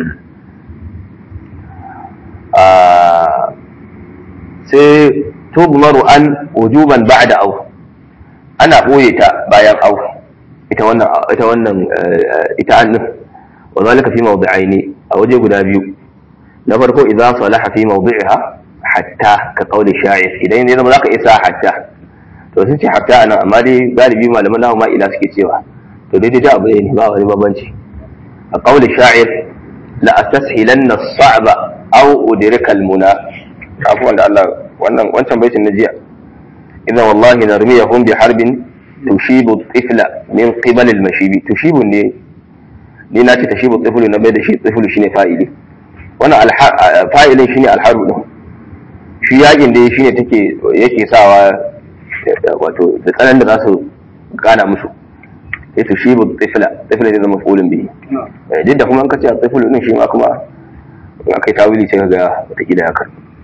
sai tubmaru an wujuban ba'da aw ana boye ta bayan aw ita wannan ita wannan ita an wa zalika fi mawdi'aini a waje guda biyu na farko idza salaha fi mawdi'iha hatta ka qawli sha'ir idan ne zama zaka isa hatta to sun ce hatta ana amma dai galibi malaman nahu ma ila suke cewa to dai dai abu ne ba wani babanci a qawli sha'ir la astashilanna as-sa'ba aw udrika al-muna afwan da Allah wannan wancan baitin na jiya idan wallahi narmiyahum bi harbin tushibu tifla min qibal al-mashibi tushibu ne ni na ce tashibu tiflu na bai da shi tiflu shine fa'ili wannan fa'ilin shine al-harbu din shi yakin da shine take yake sawa wato da tsanan da za su gana musu sai tushibu tifla tifla zai zama fulun bihi duk da kuma an kace tiflu din shi ma kuma akai tawili sai ga wata kila haka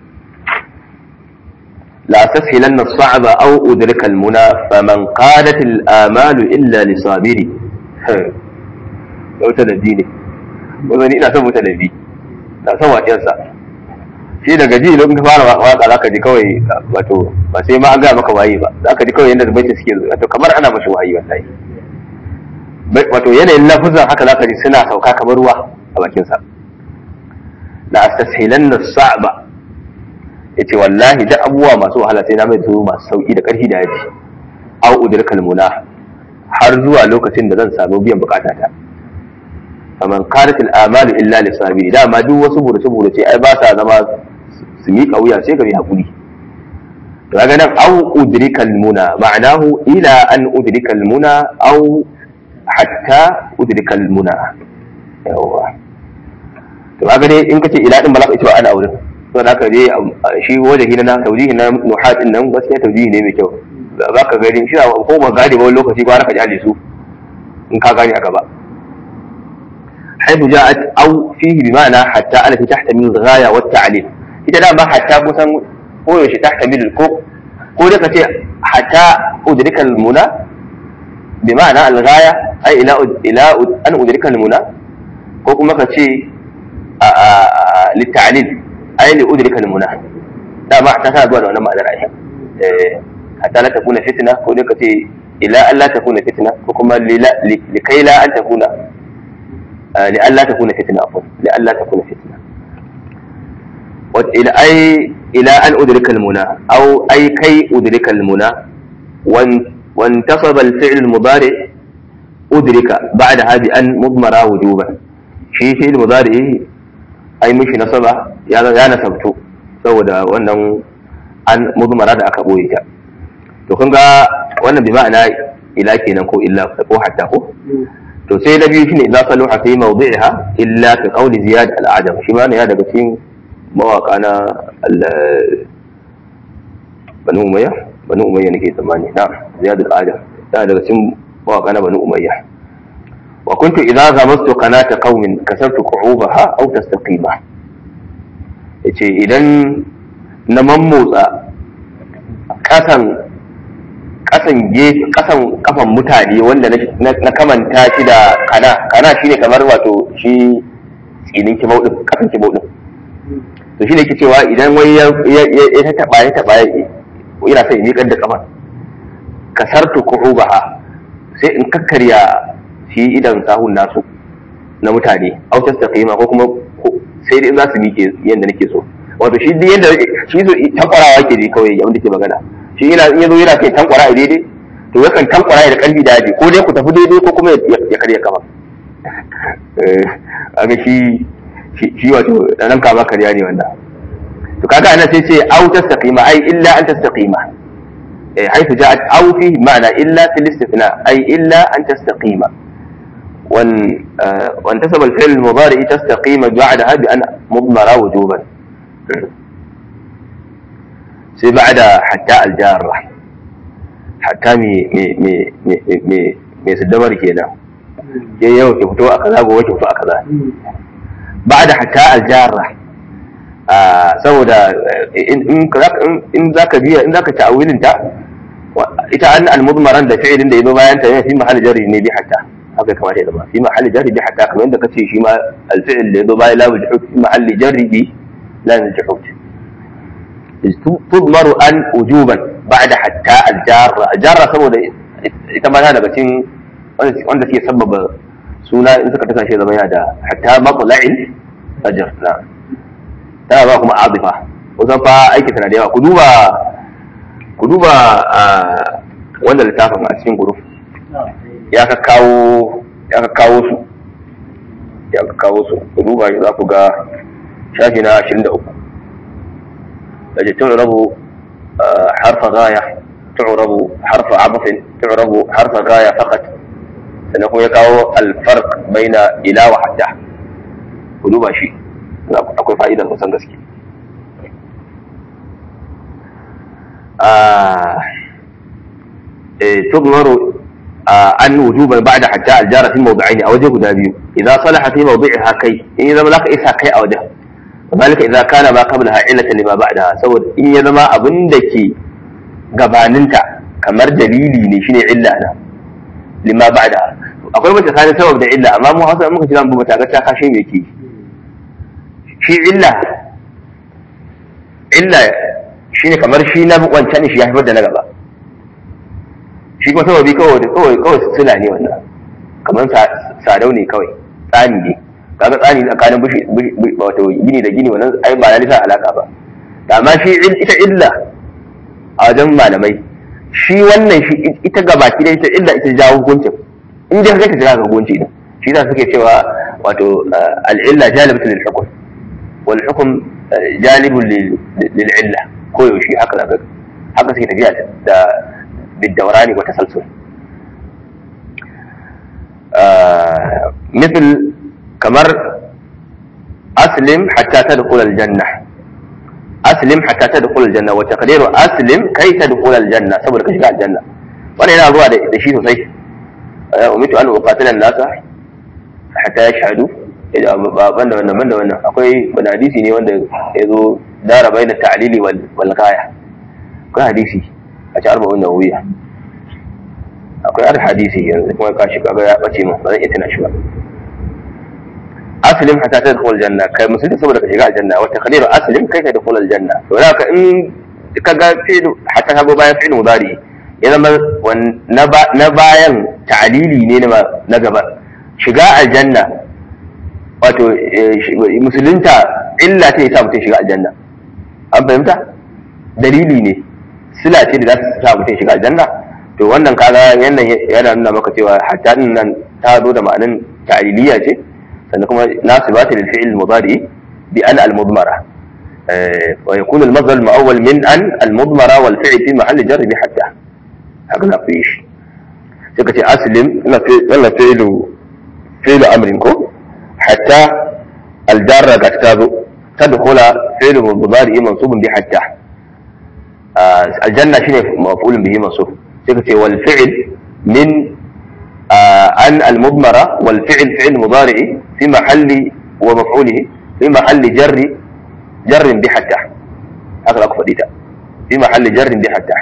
لا تسهلن الصعب أو أدرك المنى فمن قادت الآمال إلا لصابري متنبي ne wani ina son mutanabi na son waƙensa shi daga ji lokacin fara waƙa za ka ji kawai wato ba sai ma an gaya maka waye ba za ka ji kawai yadda baiti suke wato kamar ana mashi waye wallahi wato yanayin lafuzan haka za ka ji suna sauka kamar ruwa a bakinsa la astashilanna as-sa'ba yace wallahi da abubuwa masu wahala sai na mai su masu sauki da ƙarfi da yaji au udrikal muna har zuwa lokacin da zan samu biyan bukatata faman qarat al amalu illa li sabiri da ma duk wasu burace burace ai ba sa zama su miƙa wuya sai ka bi hakuri to kaga nan au udrikal muna ma'anahu ila an udrikal muna au hatta udrikal muna yawa to kaga dai in kace ila din ba za ka ce ana auren to da ka je shi wajen na taujihi na nuhat din nan gaskiya taujihi ne mai kyau za ka gani shi ko ba gadi ba wani lokaci ba ka jale su in ka gani a gaba haifu ja'at aw fihi bi ma'ana hatta alati tahtamil ghaya wa ta'lil ita da ba hatta kusan ko yaushe tahtamil ko ko da ka ce hatta udrika al muna bi ma'ana al ghaya ay ila ila an udrika al muna ko kuma ka ce li ta'lil ai li udrika al-munah da ma ta sa zuwa da wannan ma'anar ai eh hatta la takuna fitna ko dai kace ila an la takuna fitna ko kuma li kai la an takuna li an la takuna fitna afwan li an la takuna fitna wa ila ai ila an udrika al-munah aw ai kai udrika al-munah wa intasaba al-fi'l al-mudari udrika ba'da hadi an mudmara wujuban shi fi'l mudari ai mishi nasaba ya ya nasabto saboda wannan an mudmara da aka boye ta to kun ga wannan bi ma'ana ila kenan ko illa ko hatta ko to sai da biyu shine idza saluha fi mawdi'iha illa fi qawli ziyad al-adam shi ma ne ya daga cikin mawaka na banu umayya banu umayya nake tsammani na ziyad al-adam ya daga cikin mawaka na banu umayya وكنت إذا غمست قناة قوم كسرت كعوبها أو تستقيمها yace idan na mammotsa kasan kasan kasan kafan mutane wanda na kamanta shi da kana kana shine kamar wato shi tsinin kibau din kasan kibau din to shine yake cewa idan wai ya ya taba ya taba ina sai ni kan da kafa kasartu ku'ubaha sai in kakkarya shi idan sahun nasu na mutane au tastaqima ko kuma sai dai za su miƙe yanda nake so wato shi duk yanda shi so tankwarawa yake ji kawai yanda ke magana shi yana in yazo yana kai tankwara daidai to yakan tankwara da karfi da yaji ko dai ku tafi daidai ko kuma ya karya kama eh aga shi shi wato dan kama karya ne wanda to kaga ana sai ce au tastaqima ai illa an tastaqima eh haythu ja'at au fi ma'ana illa fil istithna ai illa an tastaqima وانتسب الفعل المضارع تستقيم بعدها بأن مضمرة وجوبا سي بعد حتى الجارة حتى مي مي مي مي مي مي سدمر كده جاي يوم كفتوا أكذا ووجه فأكذا بعد حتى الجارة آه سودا إن إن إن ذاك بيا إن ذاك تعويل أنت ita an al-mudmaran da fi'ilin da yazo bayan ta fi mahalli jarri ne bi hatta haka kamata ya zama fi mahalli jarri bi hatta kamar yadda kace shi ma al-fi'il da yazo bayan lamul juhud fi mahalli jarri bi lamul juhud tudmaru an wujuban ba'da hatta al-jarra jarra saboda ita ma daga cikin wanda suke sababa suna in suka kasance zama yana da hatta matla'il ajr na ta ba kuma adifa wajen fa aiki tana da yawa ku duba ku duba wannan littafin a cikin group ya ka kawo ya ka kawo su ya ka kawo su ku duba za ku ga shafi na ashirin da uku da tu'rabu harfa ghaya tu'rabu harfa abafin tu'rabu harfa ghaya faqat sannan kuma ya kawo al-farq baina ila wa hatta ku duba shi akwai fa'idar kusan gaske تضمر أن وجوبا بعد حتى الجارة في موضعين أو وجه دابيو إذا صلح في موضعها كي إذا ما لك إسها كي أو ده وذلك إذا كان ما قبلها علة لما بعدها سوى إن إذا ما أبندك قباننتا كمر دليلي نشيني علة أنا لما بعدها أقول ما تخاني سبب ده علة أمامه أصلا ممكن تلام بمتاقات شاكا شيء ميكي شيء علة علة shine kamar shi na wancan shi ya haifar da na gaba shi kuma sababi kawai kawai kawai sila ne wannan kamar sadau ne kawai tsani ne kaga tsani tsakanin bushi wato gini da gini wannan ai ba lalisa alaka ba amma shi ita illa a wajen malamai shi wannan shi ita gabaki da ita illa ita jawo hukuncin in dai kai ta jawo hukunci din shi da suke cewa wato al-illa jalibatu lil hukm wal hukm jalibun lil illa koyaushe haka zaka haka suke tafiya da bidaurani wa tasalsul مثل kamar aslim hatta tadkhul aljanna aslim hatta tadkhul aljanna wa taqdiru aslim kai tadkhul aljanna saboda ka shiga aljanna wannan yana zuwa da shi sosai umitu an uqatila an-nasa hatta yashhadu banda wannan banda wannan akwai wani hadisi ne wanda yazo dara bayna ta'lili wal wal ghaya akwai hadisi a cikin arba'un nawawiya akwai ar hadisi yanzu kuma ka shi kaga ya bace mu ba zan iya tana shi ba aslim hatta tadkhul aljanna kai musulmi saboda ka shiga aljanna wa taqdiru aslim kai ka tadkhul aljanna to haka in kaga fi'lu hatta kago bayan fi'lu mudari ya zama na bayan ta'lili ne na gaba shiga aljanna wato musulunta illa ce ta mutum shiga aljanna an fahimta dalili ne sila ce da za ta sa mutum shiga aljanna to wannan kaga yana yana nuna maka cewa hatta nan ta zo da ma'anin ta'liliya ce sannan kuma nasibata lil fi'l mudari bi an al mudmara wa yakunu al masdar al mu'awwal min an al mudmara wal fi'l fi mahall jar bi hatta haka na fi shi sai ka ce aslim ina fi'lu fi'lu amrin ko حتى الجارة كتاب تدخل فعل مضارع منصوب بحتى آه الجنة شنو مفعول به منصوب تكتي والفعل من آه أن المضمرة والفعل فعل مضارع في محل ومفعوله في محل جر جر بحتى هذا أكفر في محل جر بحتى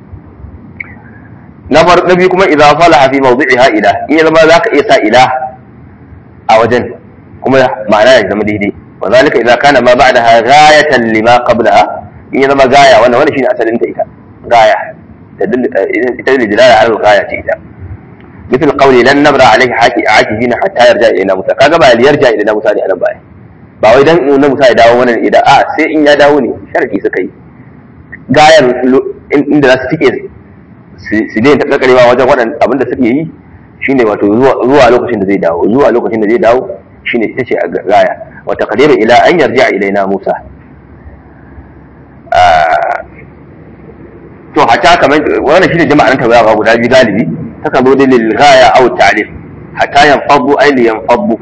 نظر نبيكم إذا صلح في موضعها إله إذا ما ذاك إيسا إله أوجن kuma ma'ana ya zama daidai wa zalika idza kana ma ba'daha ghayatan lima qablaha in ya zama gaya wannan wannan shine asalin ta ita gaya ita da dilala ala gaya ce ita مثل قولي لن نبرا عليه حاكي عاكفين حتى يرجع الى موسى kaga ba yarja ila Musa ne anan baya ba wai dan na Musa ya dawo wannan idan a sai in ya dawo ne sharadi suka yi gayan inda za su tike su ne ta kakarewa wajen wadan abinda suke yi shine wato zuwa lokacin da zai dawo zuwa lokacin da zai dawo shine ita ce a gaya wa taqdiru ila an yarji'a ilaina Musa to hatta kamar wannan shine jama'an tawaga guda biyu galibi taka zo da lil ghaya aw ta'lif hatta yanfadu ay li yanfadu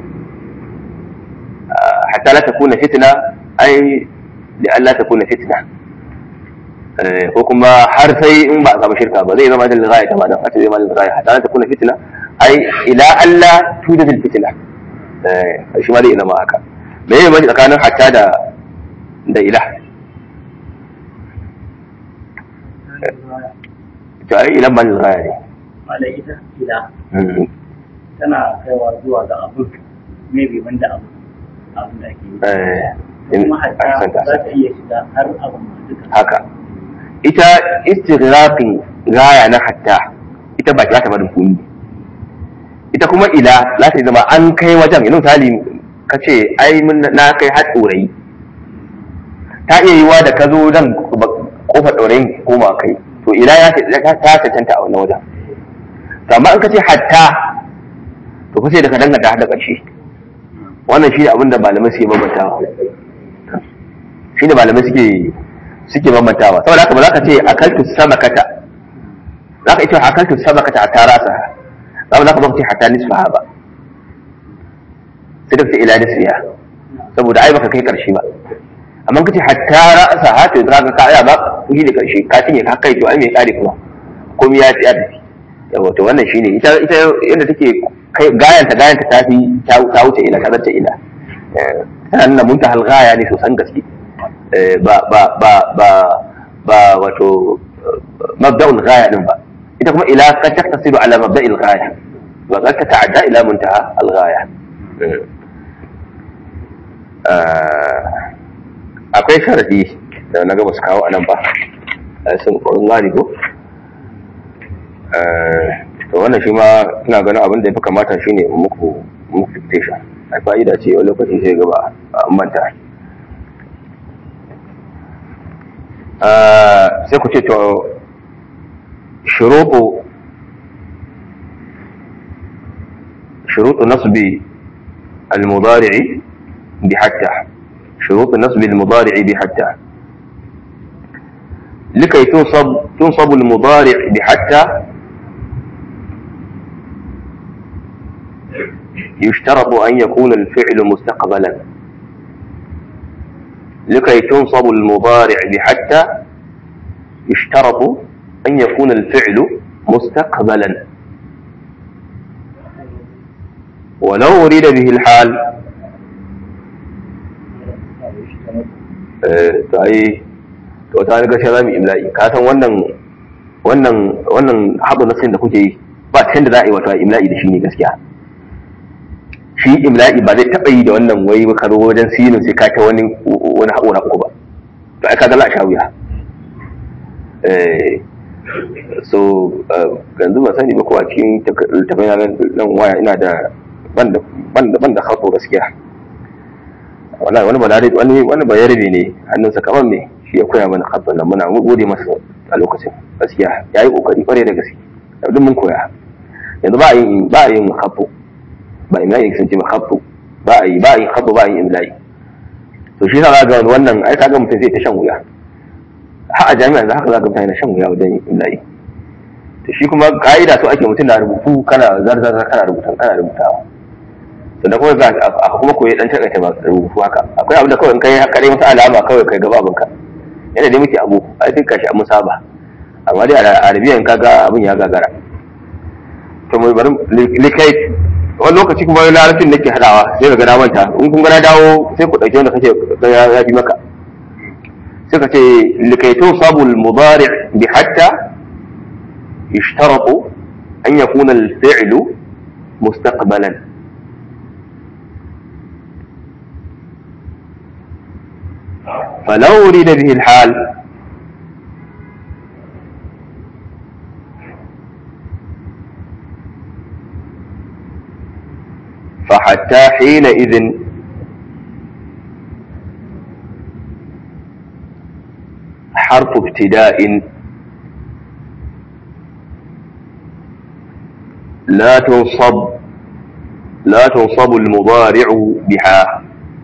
hatta la takuna fitna ay li an la takuna fitna ko kuma har sai in ba a samu shirka ba zai zama da lil ghaya kamar da zai zama lil ghaya hatta la takuna fitna ay ila an la tujad al fitna shi ma dai ina ma haka me ne mai tsakanin hatta da da ilah to ai ila ban gaya ne malai ita ila tana kaiwa zuwa ga abu ne bai banda abu abin da ake yi kuma hatta za ta iya shiga har abin duka haka ita istighraqin gaya na hatta ita ba za ta bada kuni ita kuma ila za ta zama an kai wajen yanzu misali ka ce ai mun na kai har ɗorayi ta iya yiwa da ka zo nan kofar ɗorayin koma kai to ila ya ce ta cancanta a wannan wajen to amma in ka ce hatta to ka ce da ka danganta har da ƙarshe wannan shi ne abin da malamai suke bambantawa shi ne malamai suke suke bambantawa saboda haka ba za ka ce akaltu samakata za ka ita akaltu samakata a tarasa za ka ba ka ce hatta nisfaha ba sai da ka ce ila nisfiha saboda ai baka kai karshe ba amma ka ce hatta ra'asa ha to za ka ka ba kuji da karshe ka cinye ka kai to ai me kare kuma komai ya tsaya da yawa to wannan shine ita ita yadda take kai gayanta gayanta ta fi ta wuce ila ta zarta ila sannan muntahal gaya ne sosan gaske ba ba ba ba ba wato mabda'ul ghaya din ba ita kuma ila kad taktasiru ala mabda'il ghaya wa kad tata'adda ila muntaha al ghaya akwai sharadi da na ga basu kawo anan ba sun korin gani ko to wannan shi ma ina ganin abin da ya fi kamata shine muku muku dictation ai fa'ida ce wani lokaci sai gaba a manta sai ku ce to shuruɗu shuruɗu nasbi al-mudari'i bi hatta shuruɗu nasbi al-mudari'i bi hatta لكي تنصب تنصب المضارع بحتى يشترط أن يكون الفعل مستقبلا لكي تنصب المضارع بحتى يشترط أن يكون الفعل مستقبلا ولو أريد به الحال أي to ta riga sai zamu imla'i ka san wannan wannan wannan haɗu nasin da kuke yi ba ta da za a yi wata imla'i da shi ne gaskiya shi imla'i ba zai taɓa yi da wannan wai ka zo wajen sinin sai ka ta wani wani haƙo na uku ba to ai ka ga la sha wuya eh so yanzu ban sani ba ko a cikin tafai na nan waya ina da ban da ban da ban da haƙo gaskiya wallahi wani balarabi wani wani bayarabe ne hannunsa kamar me shi ya koya mana khattan nan muna gode masa a lokacin gaskiya yayi kokari kware da gaske duk mun koya yanzu ba yin ba yin khattu ba imla'i sun ce khattu ba yi ba yin khattu ba yin imla'i to shi yasa ga wannan ai kaga mutum zai ta shan wuya har a jami'a za ka zaka mutane na shan wuya wajen imla'i to shi kuma ka'ida so ake mutum na rubutu kana zarzar kana rubutun kana rubutawa sannan kuma za a kuma koyi dan takaita ba rubutu haka akwai abin da kawai in kai haka dai masa alama kawai kai gaba abinka yana dai muke abu ai sai kashi an musaba amma dai a arabiyan kaga abin ya gagara to mai bari likai wani lokaci kuma wani larabcin nake hadawa sai ka gana manta in kun gana dawo sai ku dauki wanda kake ya fi maka sai ka ce likai to sabul mudari' bi hatta yishtaratu an yakuna al-fi'lu mustaqbalan فلو أريد به الحال فحتى حينئذ حرف ابتداء لا تنصب لا تنصب المضارع بها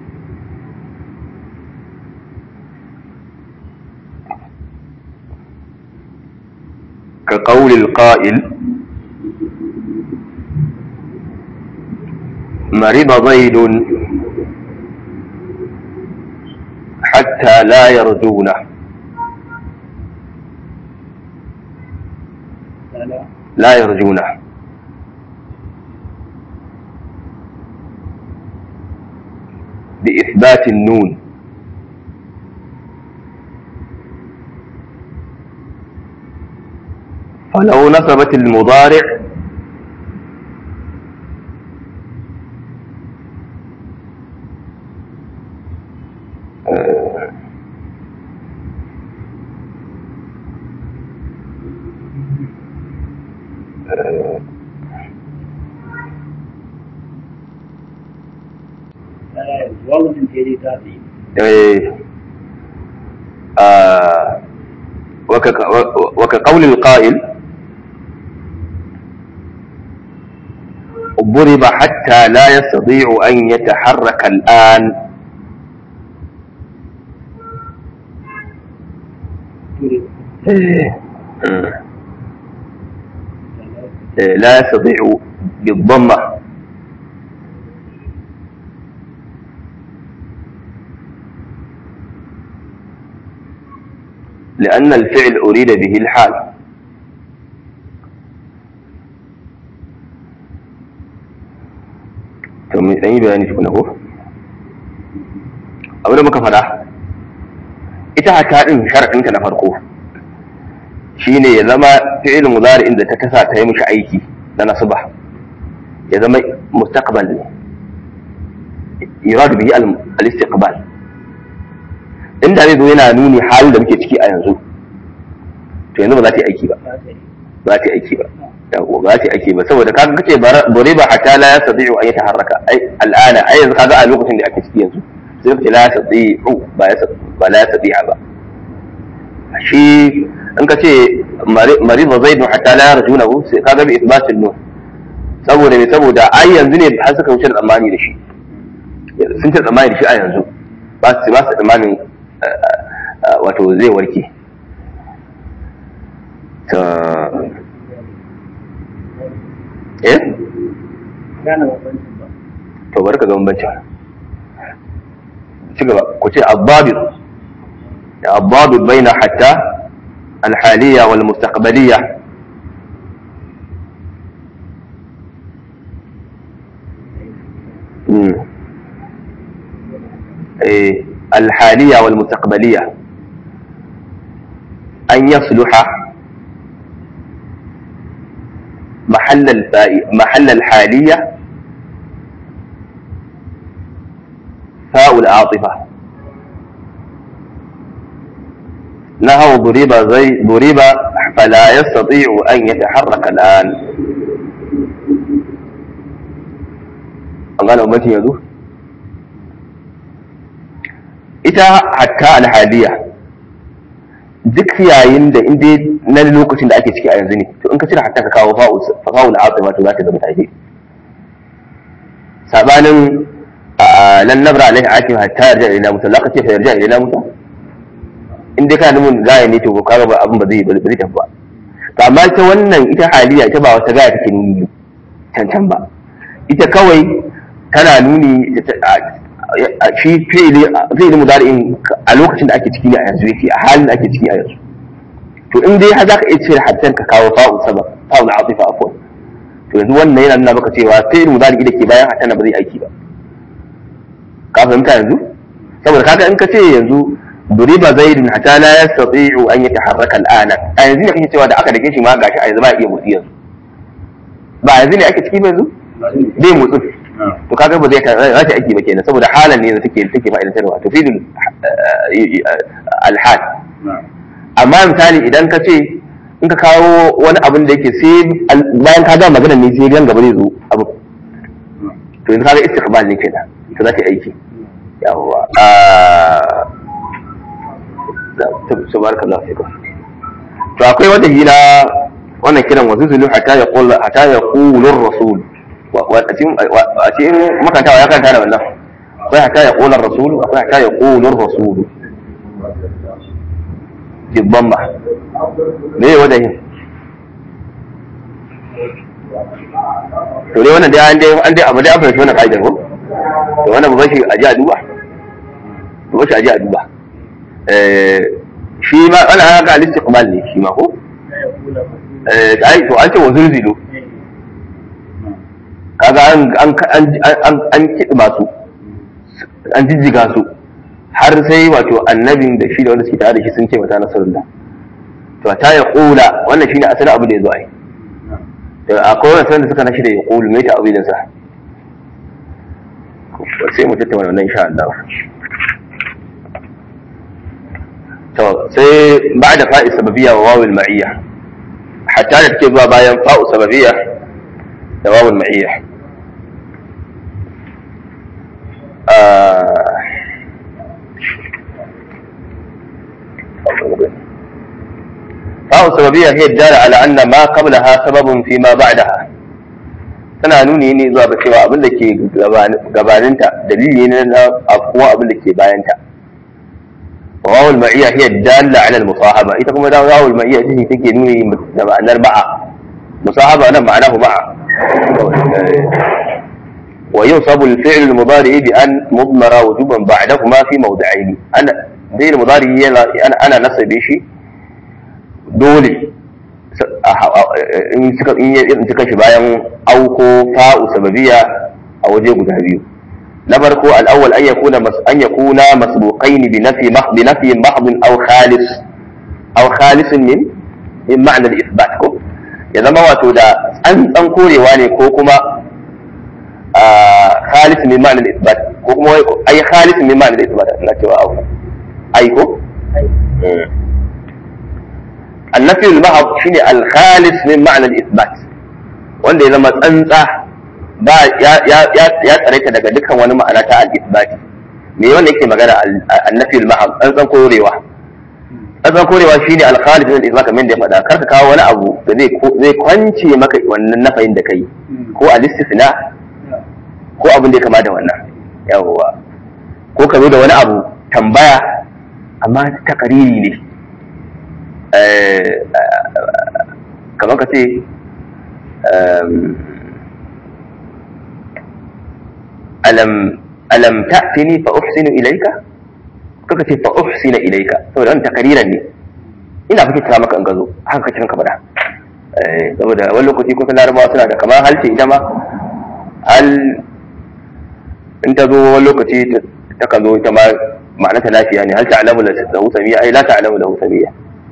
كقول القائل مرض زيد حتى لا يرجونه لا يرجونه بإثبات النون فلو نصبت المضارع والله من جديد هذه آه وكقول القائل ضرب حتى لا يستطيع أن يتحرك الآن. لا يستطيع بالضمة لأن الفعل أريد به الحال. ثم أي بيان تكون هو أولا ما كفدا ita hata din sharadin ta na farko shine ya zama fi'il mudari inda ta kasa ta yi mishi aiki na nasba ya zama mustaqbal ne yurad bihi al-istiqbal inda zai zo yana nuni halin da muke ciki a yanzu to yanzu ba za ta yi aiki ba ba za ta yi aiki ba yawo ba za ta yi aiki ba saboda kaga kace bare ba hatta la yastati'u an yataharraka ai al'ana ai yanzu kaga a lokacin da ake ciki yanzu sai kace la yastati'u ba ya ba la yastati'a ba shi in kace marid zaid hatta la yarjunahu sai kaga bi isbatin nun saboda ne saboda ai yanzu ne har suka wuce tsammani da shi sun ce tsammani da shi a yanzu ba su ba su tsammanin wato zai warke ta eh to bari ka ga bambancin ci gaba ku ce abbabir ya abbabir baina hatta alhaliya wal mustaqbaliya eh الحالية والمستقبلية أن يصلح محل الفائ محل الحالية فاء العاطفة نهو ضرب زي ضرب فلا يستطيع أن يتحرك الآن. قال أمتي يدو ita hatta alhaliya duk yayin da inda na lokacin da ake ciki a yanzu ne to in ka cire hatta ka kawo fa'ul atima to za ta zama tafi sabanin lan nabra alaihi akim hatta yarja ila musa la ka ce fa yarja ila musa in dai kana mun gaya ne to ko kaga ba abin ba zai ba zai tafi ba to amma ita wannan ita haliya ita ba wata gaya take nuni cancan ba ita kawai tana nuni shi fi'ili zai yi mudari'in a lokacin da ake ciki ne a yanzu yake a halin da ake ciki a yanzu to in dai har zaka iya cire hatta ka kawo fa'ul sabab fa'ul atifa afwan to yanzu wannan yana nuna maka cewa fi'il mudari'i da ke bayan hatta ba zai aiki ba ka fahimta yanzu saboda kaga in ka ce yanzu duriba zaidun hatta la yastati'u an yataharraka al'ana a yanzu ne kake cewa da aka dake shi ma gashi a yanzu ba iya motsi yanzu ba yanzu ne ake ciki ba yanzu zai motsi to kaga ba zai za ta aiki ba kenan saboda halan ne da take take fa'idantarwa to fidul alhal amma misali idan ka ce in ka kawo wani abin da yake sai bayan ka ga magana ne sai gaba zai zo abu to yanzu kaga istiqbal ne kenan to za ta aiki yawa subhanakallah fikum to akwai wata hila wannan kiran wazuzulu hatta yaqul hatta yaqulur rasul wa a cikin makantawa ya kanta da wannan akwai hatta yaqulur rasul akwai hatta yaqulur rasul dibban ba me ya wada yin to dai wannan dai an dai an dai abu dai an fahimci wannan kaidar ko to wannan ba shi aje a duba ba shi aje a duba shi ma ana haka al-istiqbal ne shi ma ko eh ai to an ce wa zulzilu kaga an an an an kidma su an jijjiga su har sai wato annabin da shi da wanda suke tare da shi sun ce mata nasarullah to to ta ya kula wannan shine asalin abu da yazo ai akwai wani sanda suka nashi da ya kulu mai ta'awilin sa sai mu tattauna wannan insha Allah to sai ba'da fa'i sababiyya wa wawul ma'iyya hatta da take zuwa bayan fa'u sababiyya da wawul ma'iyya فاء السببية هي الدالة على أن ما قبلها سبب فيما بعدها tana nuni ne zuwa ga cewa abin da ke gabaninta dalili ne na afkuwa abin da ke bayanta wawul ma'iyya hiya dalla ala al-musahaba ita kuma da wawul ma'iyya ita take nuni da ma'anar ba'a musahaba nan ma'anahu ba'a wa yusabu al-fi'l al-mudari bi an mudmara wujuban ba'dahuma fi mawdi'aini ana dai al-mudari yana ana nasabe shi dole in suka in suka shi bayan auko fa'u sababiyya a waje guda biyu na farko al-awwal an yakuna an yakuna masbuqain bi nafi mahd bi nafi mahd aw khalis aw khalis min min ma'na al-ithbat ko ya zama wato da an tsan korewa ne ko kuma khalis min ma'na al-ithbat ko kuma ai khalis min ma'na al-ithbat na cewa ai ko النفي المحض شيء الخالص من معنى الإثبات wanda ya zama tsantsa ba ya ya ya tsare ta daga dukkan wani ma'ana ta al-ithbati me wanda yake magana an-nafi al-mahd tsantsan korewa tsantsan korewa shine al-khalid min al-ithbat kamar da ya faɗa kar ka kawo wani abu da zai zai kwance maka wannan nafayin da kai ko al-istisna ko abin da ya kama da wannan yawa ko ka zo da wani abu tambaya amma takariri ne kamar ka ce alam ta'tini fa uhsinu ilayka kaka ce fa uhsina ilayka saboda wannan takariran ne ina fike kira maka in gazo haka kace ranka bada saboda wani lokaci ko larabawa suna da kamar halce ita ma hal in ta zo wani lokaci ta kan zo ita ma ma'ana ta lafiya ne hal ta'lamu lahu samiyya ai la ta'lamu lahu samiyya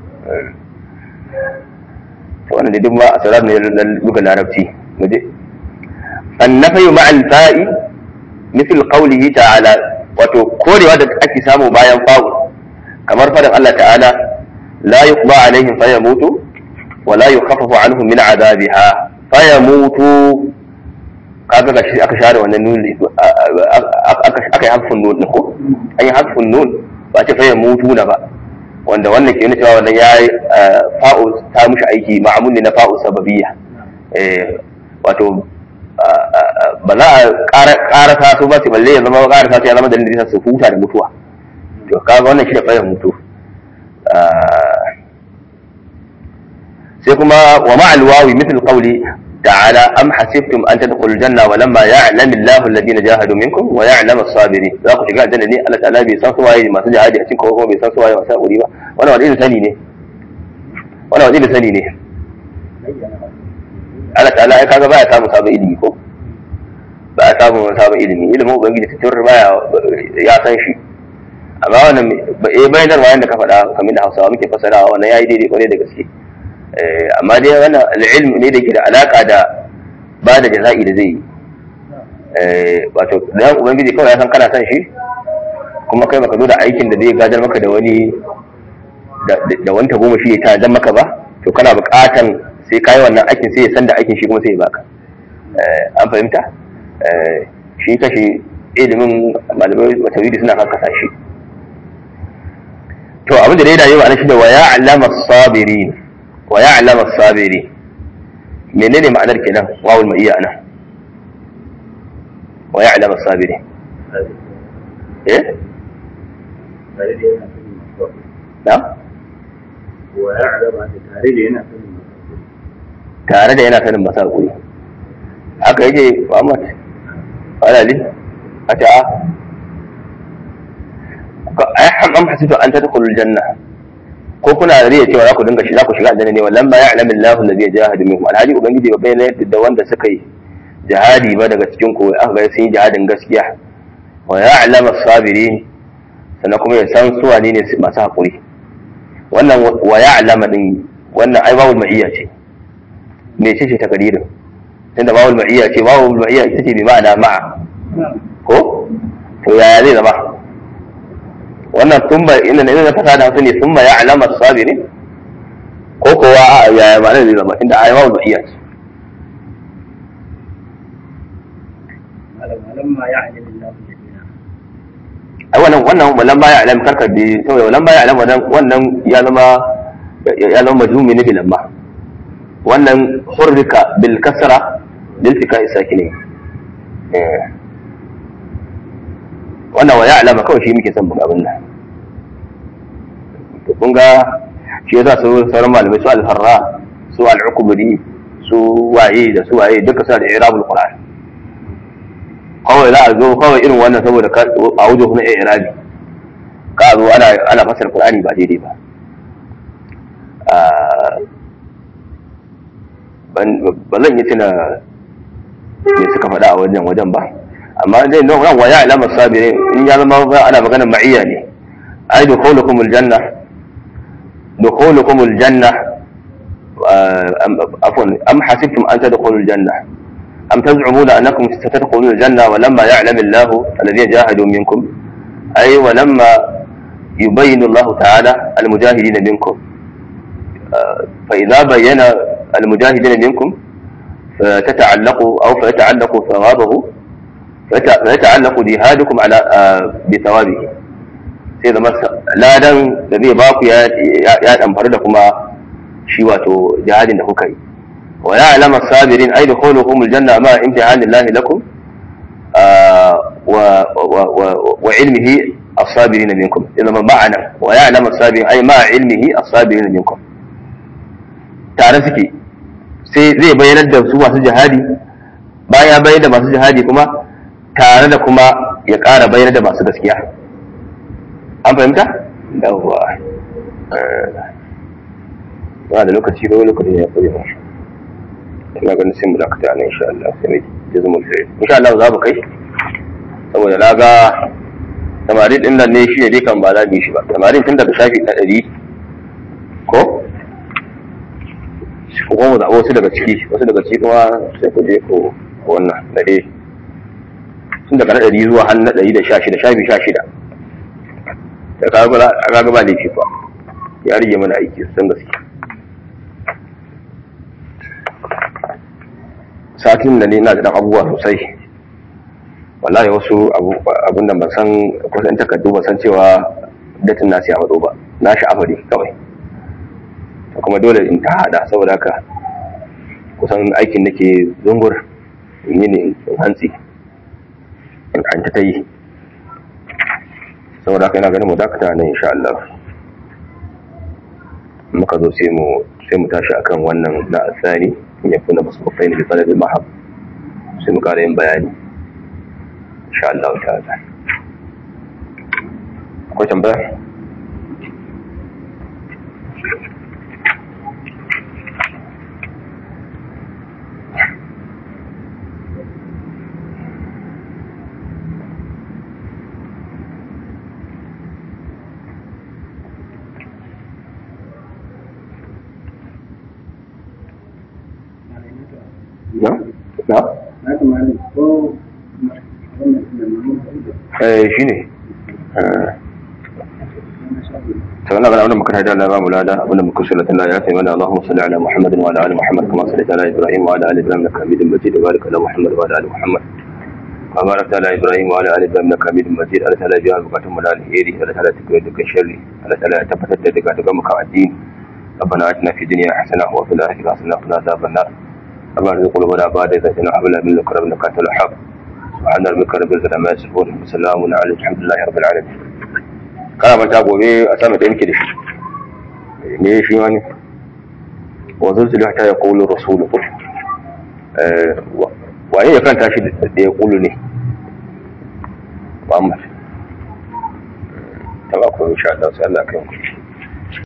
wannan da duk ma asrar ne na lugar larabci muje annafi ma'al fa'i misal qawlihi ta'ala wato korewa da ake samu bayan fa'u kamar faɗin Allah ta'ala la yuqba alaihim fayamutu wa la yukhaffafu anhum min adabiha fayamutu kaga gashi aka share wannan nun aka yi harfin nun ko an yi harfin nun ba ce fayamutu na ba wanda wannan ke nuna cewa wannan yayi fa'u ta mushi aiki ma'amul ne na fa'u sababiyya eh wato ba za a karasa su ba ce balle ya zama karasa su ya zama dalilin da su huta da mutuwa to kaga wannan shi da fayar mutu sai kuma wa ma'al wawi mithl qawli ta'ala am hasibtum an tadkhulul janna wa lamma ya'lamu Allahu alladhina jahadu minkum wa ya'lamu as-sabirin za ku shiga aljanna ne Allah ta'ala bai san su waye masu jihadi a cikin ko bai san su waye masu hakuri ba wannan wani sani ne wannan wani sani ne Allah ta'ala ai kaga baya samu sabon ilimi ko ba a samu sabon ilimi ilimin ubangiji ta turar baya ya san shi amma wannan eh bayanar wayan da ka faɗa kamar da Hausawa muke fasarawa wannan yayi daidai kwarai da gaske amma dai wannan al-ilm ne da ke da alaka da ba da jaza'i da zai yi wato dan ubangiji kawai ya san kana san shi kuma kai baka zo da aikin da zai gadar maka da wani da wani goma shi ya ta dan maka ba to kana buƙatan sai kai wannan aikin sai ya san da aikin shi kuma sai ya baka an fahimta shi kashi ilimin malamai tauhidi suna hankasa shi to abin da dai da yawa ana shi da wa ya'lamu as-sabirin wa ya'lamu as-sabirin menene ma'anar kenan wawul ma'iyya ana wa ya'lamu as-sabirin eh na wa ya'lamu tare da yana sanin tare da yana sanin masakuri haka yake Muhammad alali a ta ai am hasitu an tadkhulul janna ko kuna riya cewa za ku dinga shiga ku shiga aljanna ne wallan ba ya'lamu Allahu alladhi jahada minkum alhadi ubangiji ba bayyana da wanda suka yi jihadi ba daga cikin ku aka ga sun yi jihadin gaskiya wa ya'lamu as-sabirin sannan kuma ya san su wane ne masu hakuri wannan wa ya'lama din wannan ai bawul ma'iyya ce me ce ce takdirin tunda bawul ma'iyya ce bawul ma'iyya ita ce bi ma'ana ma'a ko to yaya zai zama wannan tumba inda inda fasada su ne summa ya'lama as-sabirin ko kowa yaya ma'ana zai zama inda ai bawul ma'iyya ce lamma ya'lamu Allahu alladhina ai wannan wannan wannan baya alam karkar da saboda wannan baya alam wannan wannan ya zama ya zama majzumi ne bil amma wannan hurrika bil kasra lil fikai sakinin eh wannan wa ya'lama kawai shi muke son abin nan to kun ga shi yasa su sauran malamai su al-farra su al-ukubri su waye da su waye duka sa da i'rabul qur'an kawai za a zo kawai irin wannan saboda a wujuh na i'rabi ka zo ana ana fasar qur'ani ba daidai ba ba zan yi tuna me suka faɗa a wajen wajen ba amma dai nan ran waya alamar sabirin in ya zama ana maganar ma'iyya ne ai dukhulukum aljanna dukhulukum aljanna afwan am hasibtum an tadkhulul janna am taz'umuna annakum satadkhulul janna wa lamma ya'lamu Allahu alladhina jahadu minkum ay wa lamma yubayyinu Allahu ta'ala al-mujahidin minkum fa idha bayyana al-mujahidin minkum فتتعلق أو فيتعلق ثوابه فيتعلق جهادكم على بثوابه سيدا مسا لا دان da zai ba ku ya ya damfar da kuma shi wato jihadin da kuka yi wa ya'lamu as-sabirin ay dukhuluhum al-janna ma imtihanillahi lakum wa wa ilmihi as-sabirin minkum idan ma'ana wa ya'lamu as-sabirin ay ma ilmihi as-sabirin minkum tare suke sai zai bayyanar da su masu jihadi baya bayyana da masu jihadi kuma tare da kuma ya ƙara bayyana da masu gaskiya an fahimta? yawwa ba da lokaci ko lokacin ya kure mashi ina ganin sai mu dakata ne insha Allah sai mai jazmul fi'l insha Allah za mu kai saboda na ga tamarin din nan ne shi ne dai kan ba za mu yi shi ba tamarin tun daga shafi na ɗari ko ko kuma da wasu daga ciki wasu daga ciki kuma sai ku je ko wannan na dai tun daga na ɗari zuwa har na ɗari da sha shida shafi sha shida da kaga ba laifi ba ya rige mana aiki san gaske satin da ne na da dan abubuwa sosai wallahi wasu abun da ban san kusan takardu ban san cewa datin nasu ya matso ba na sha'afa ne kawai kuma dole in ta hada saboda haka kusan aikin nake zungur in yi ne in hantsi in an ta yi saboda haka ina ganin mu dakata ne insha Allah muka zo sai mu sai mu tashi akan wannan na asani in ya kuna musafai ne bi sanadin mahab sai mu kara yin bayani insha Allah ta'ala akwai tambaya na? na? eh shi ne ta wani gana wani makar da ba mu lada abinda muka shirya tana ya sai mana Allahumma salli ala Muhammadin wa ala ali Muhammad kama sallaita ala Ibrahim wa ala ali Ibrahim innaka Hamidum Majid wa barik ala Muhammad wa ala ali Muhammad wa barakta ala Ibrahim wa ala ali Ibrahim innaka Hamidum Majid Allah ta'ala biya bukatun mu da alheri Allah ta'ala tukuyi dukkan sharri Allah ta'ala ya tabbatar da daga daga muka addini ربنا آتنا في الدنيا حسنة وفي الآخرة حسنة وقنا عذاب النار ربنا ارزق قلوبنا بعد إذ هديتنا وهب لنا من لدنك رحمة إنك أنت الوهاب سبحان ربك رب العزة عما يصفون وسلام على الحمد لله رب العالمين kana manta gobe a sama da yake da shi me shi wani wa zulzulu hatta yaqulu rasulu eh waye ya kanta shi da ya kulu ne Muhammad tabaku insha Allah sai Allah kai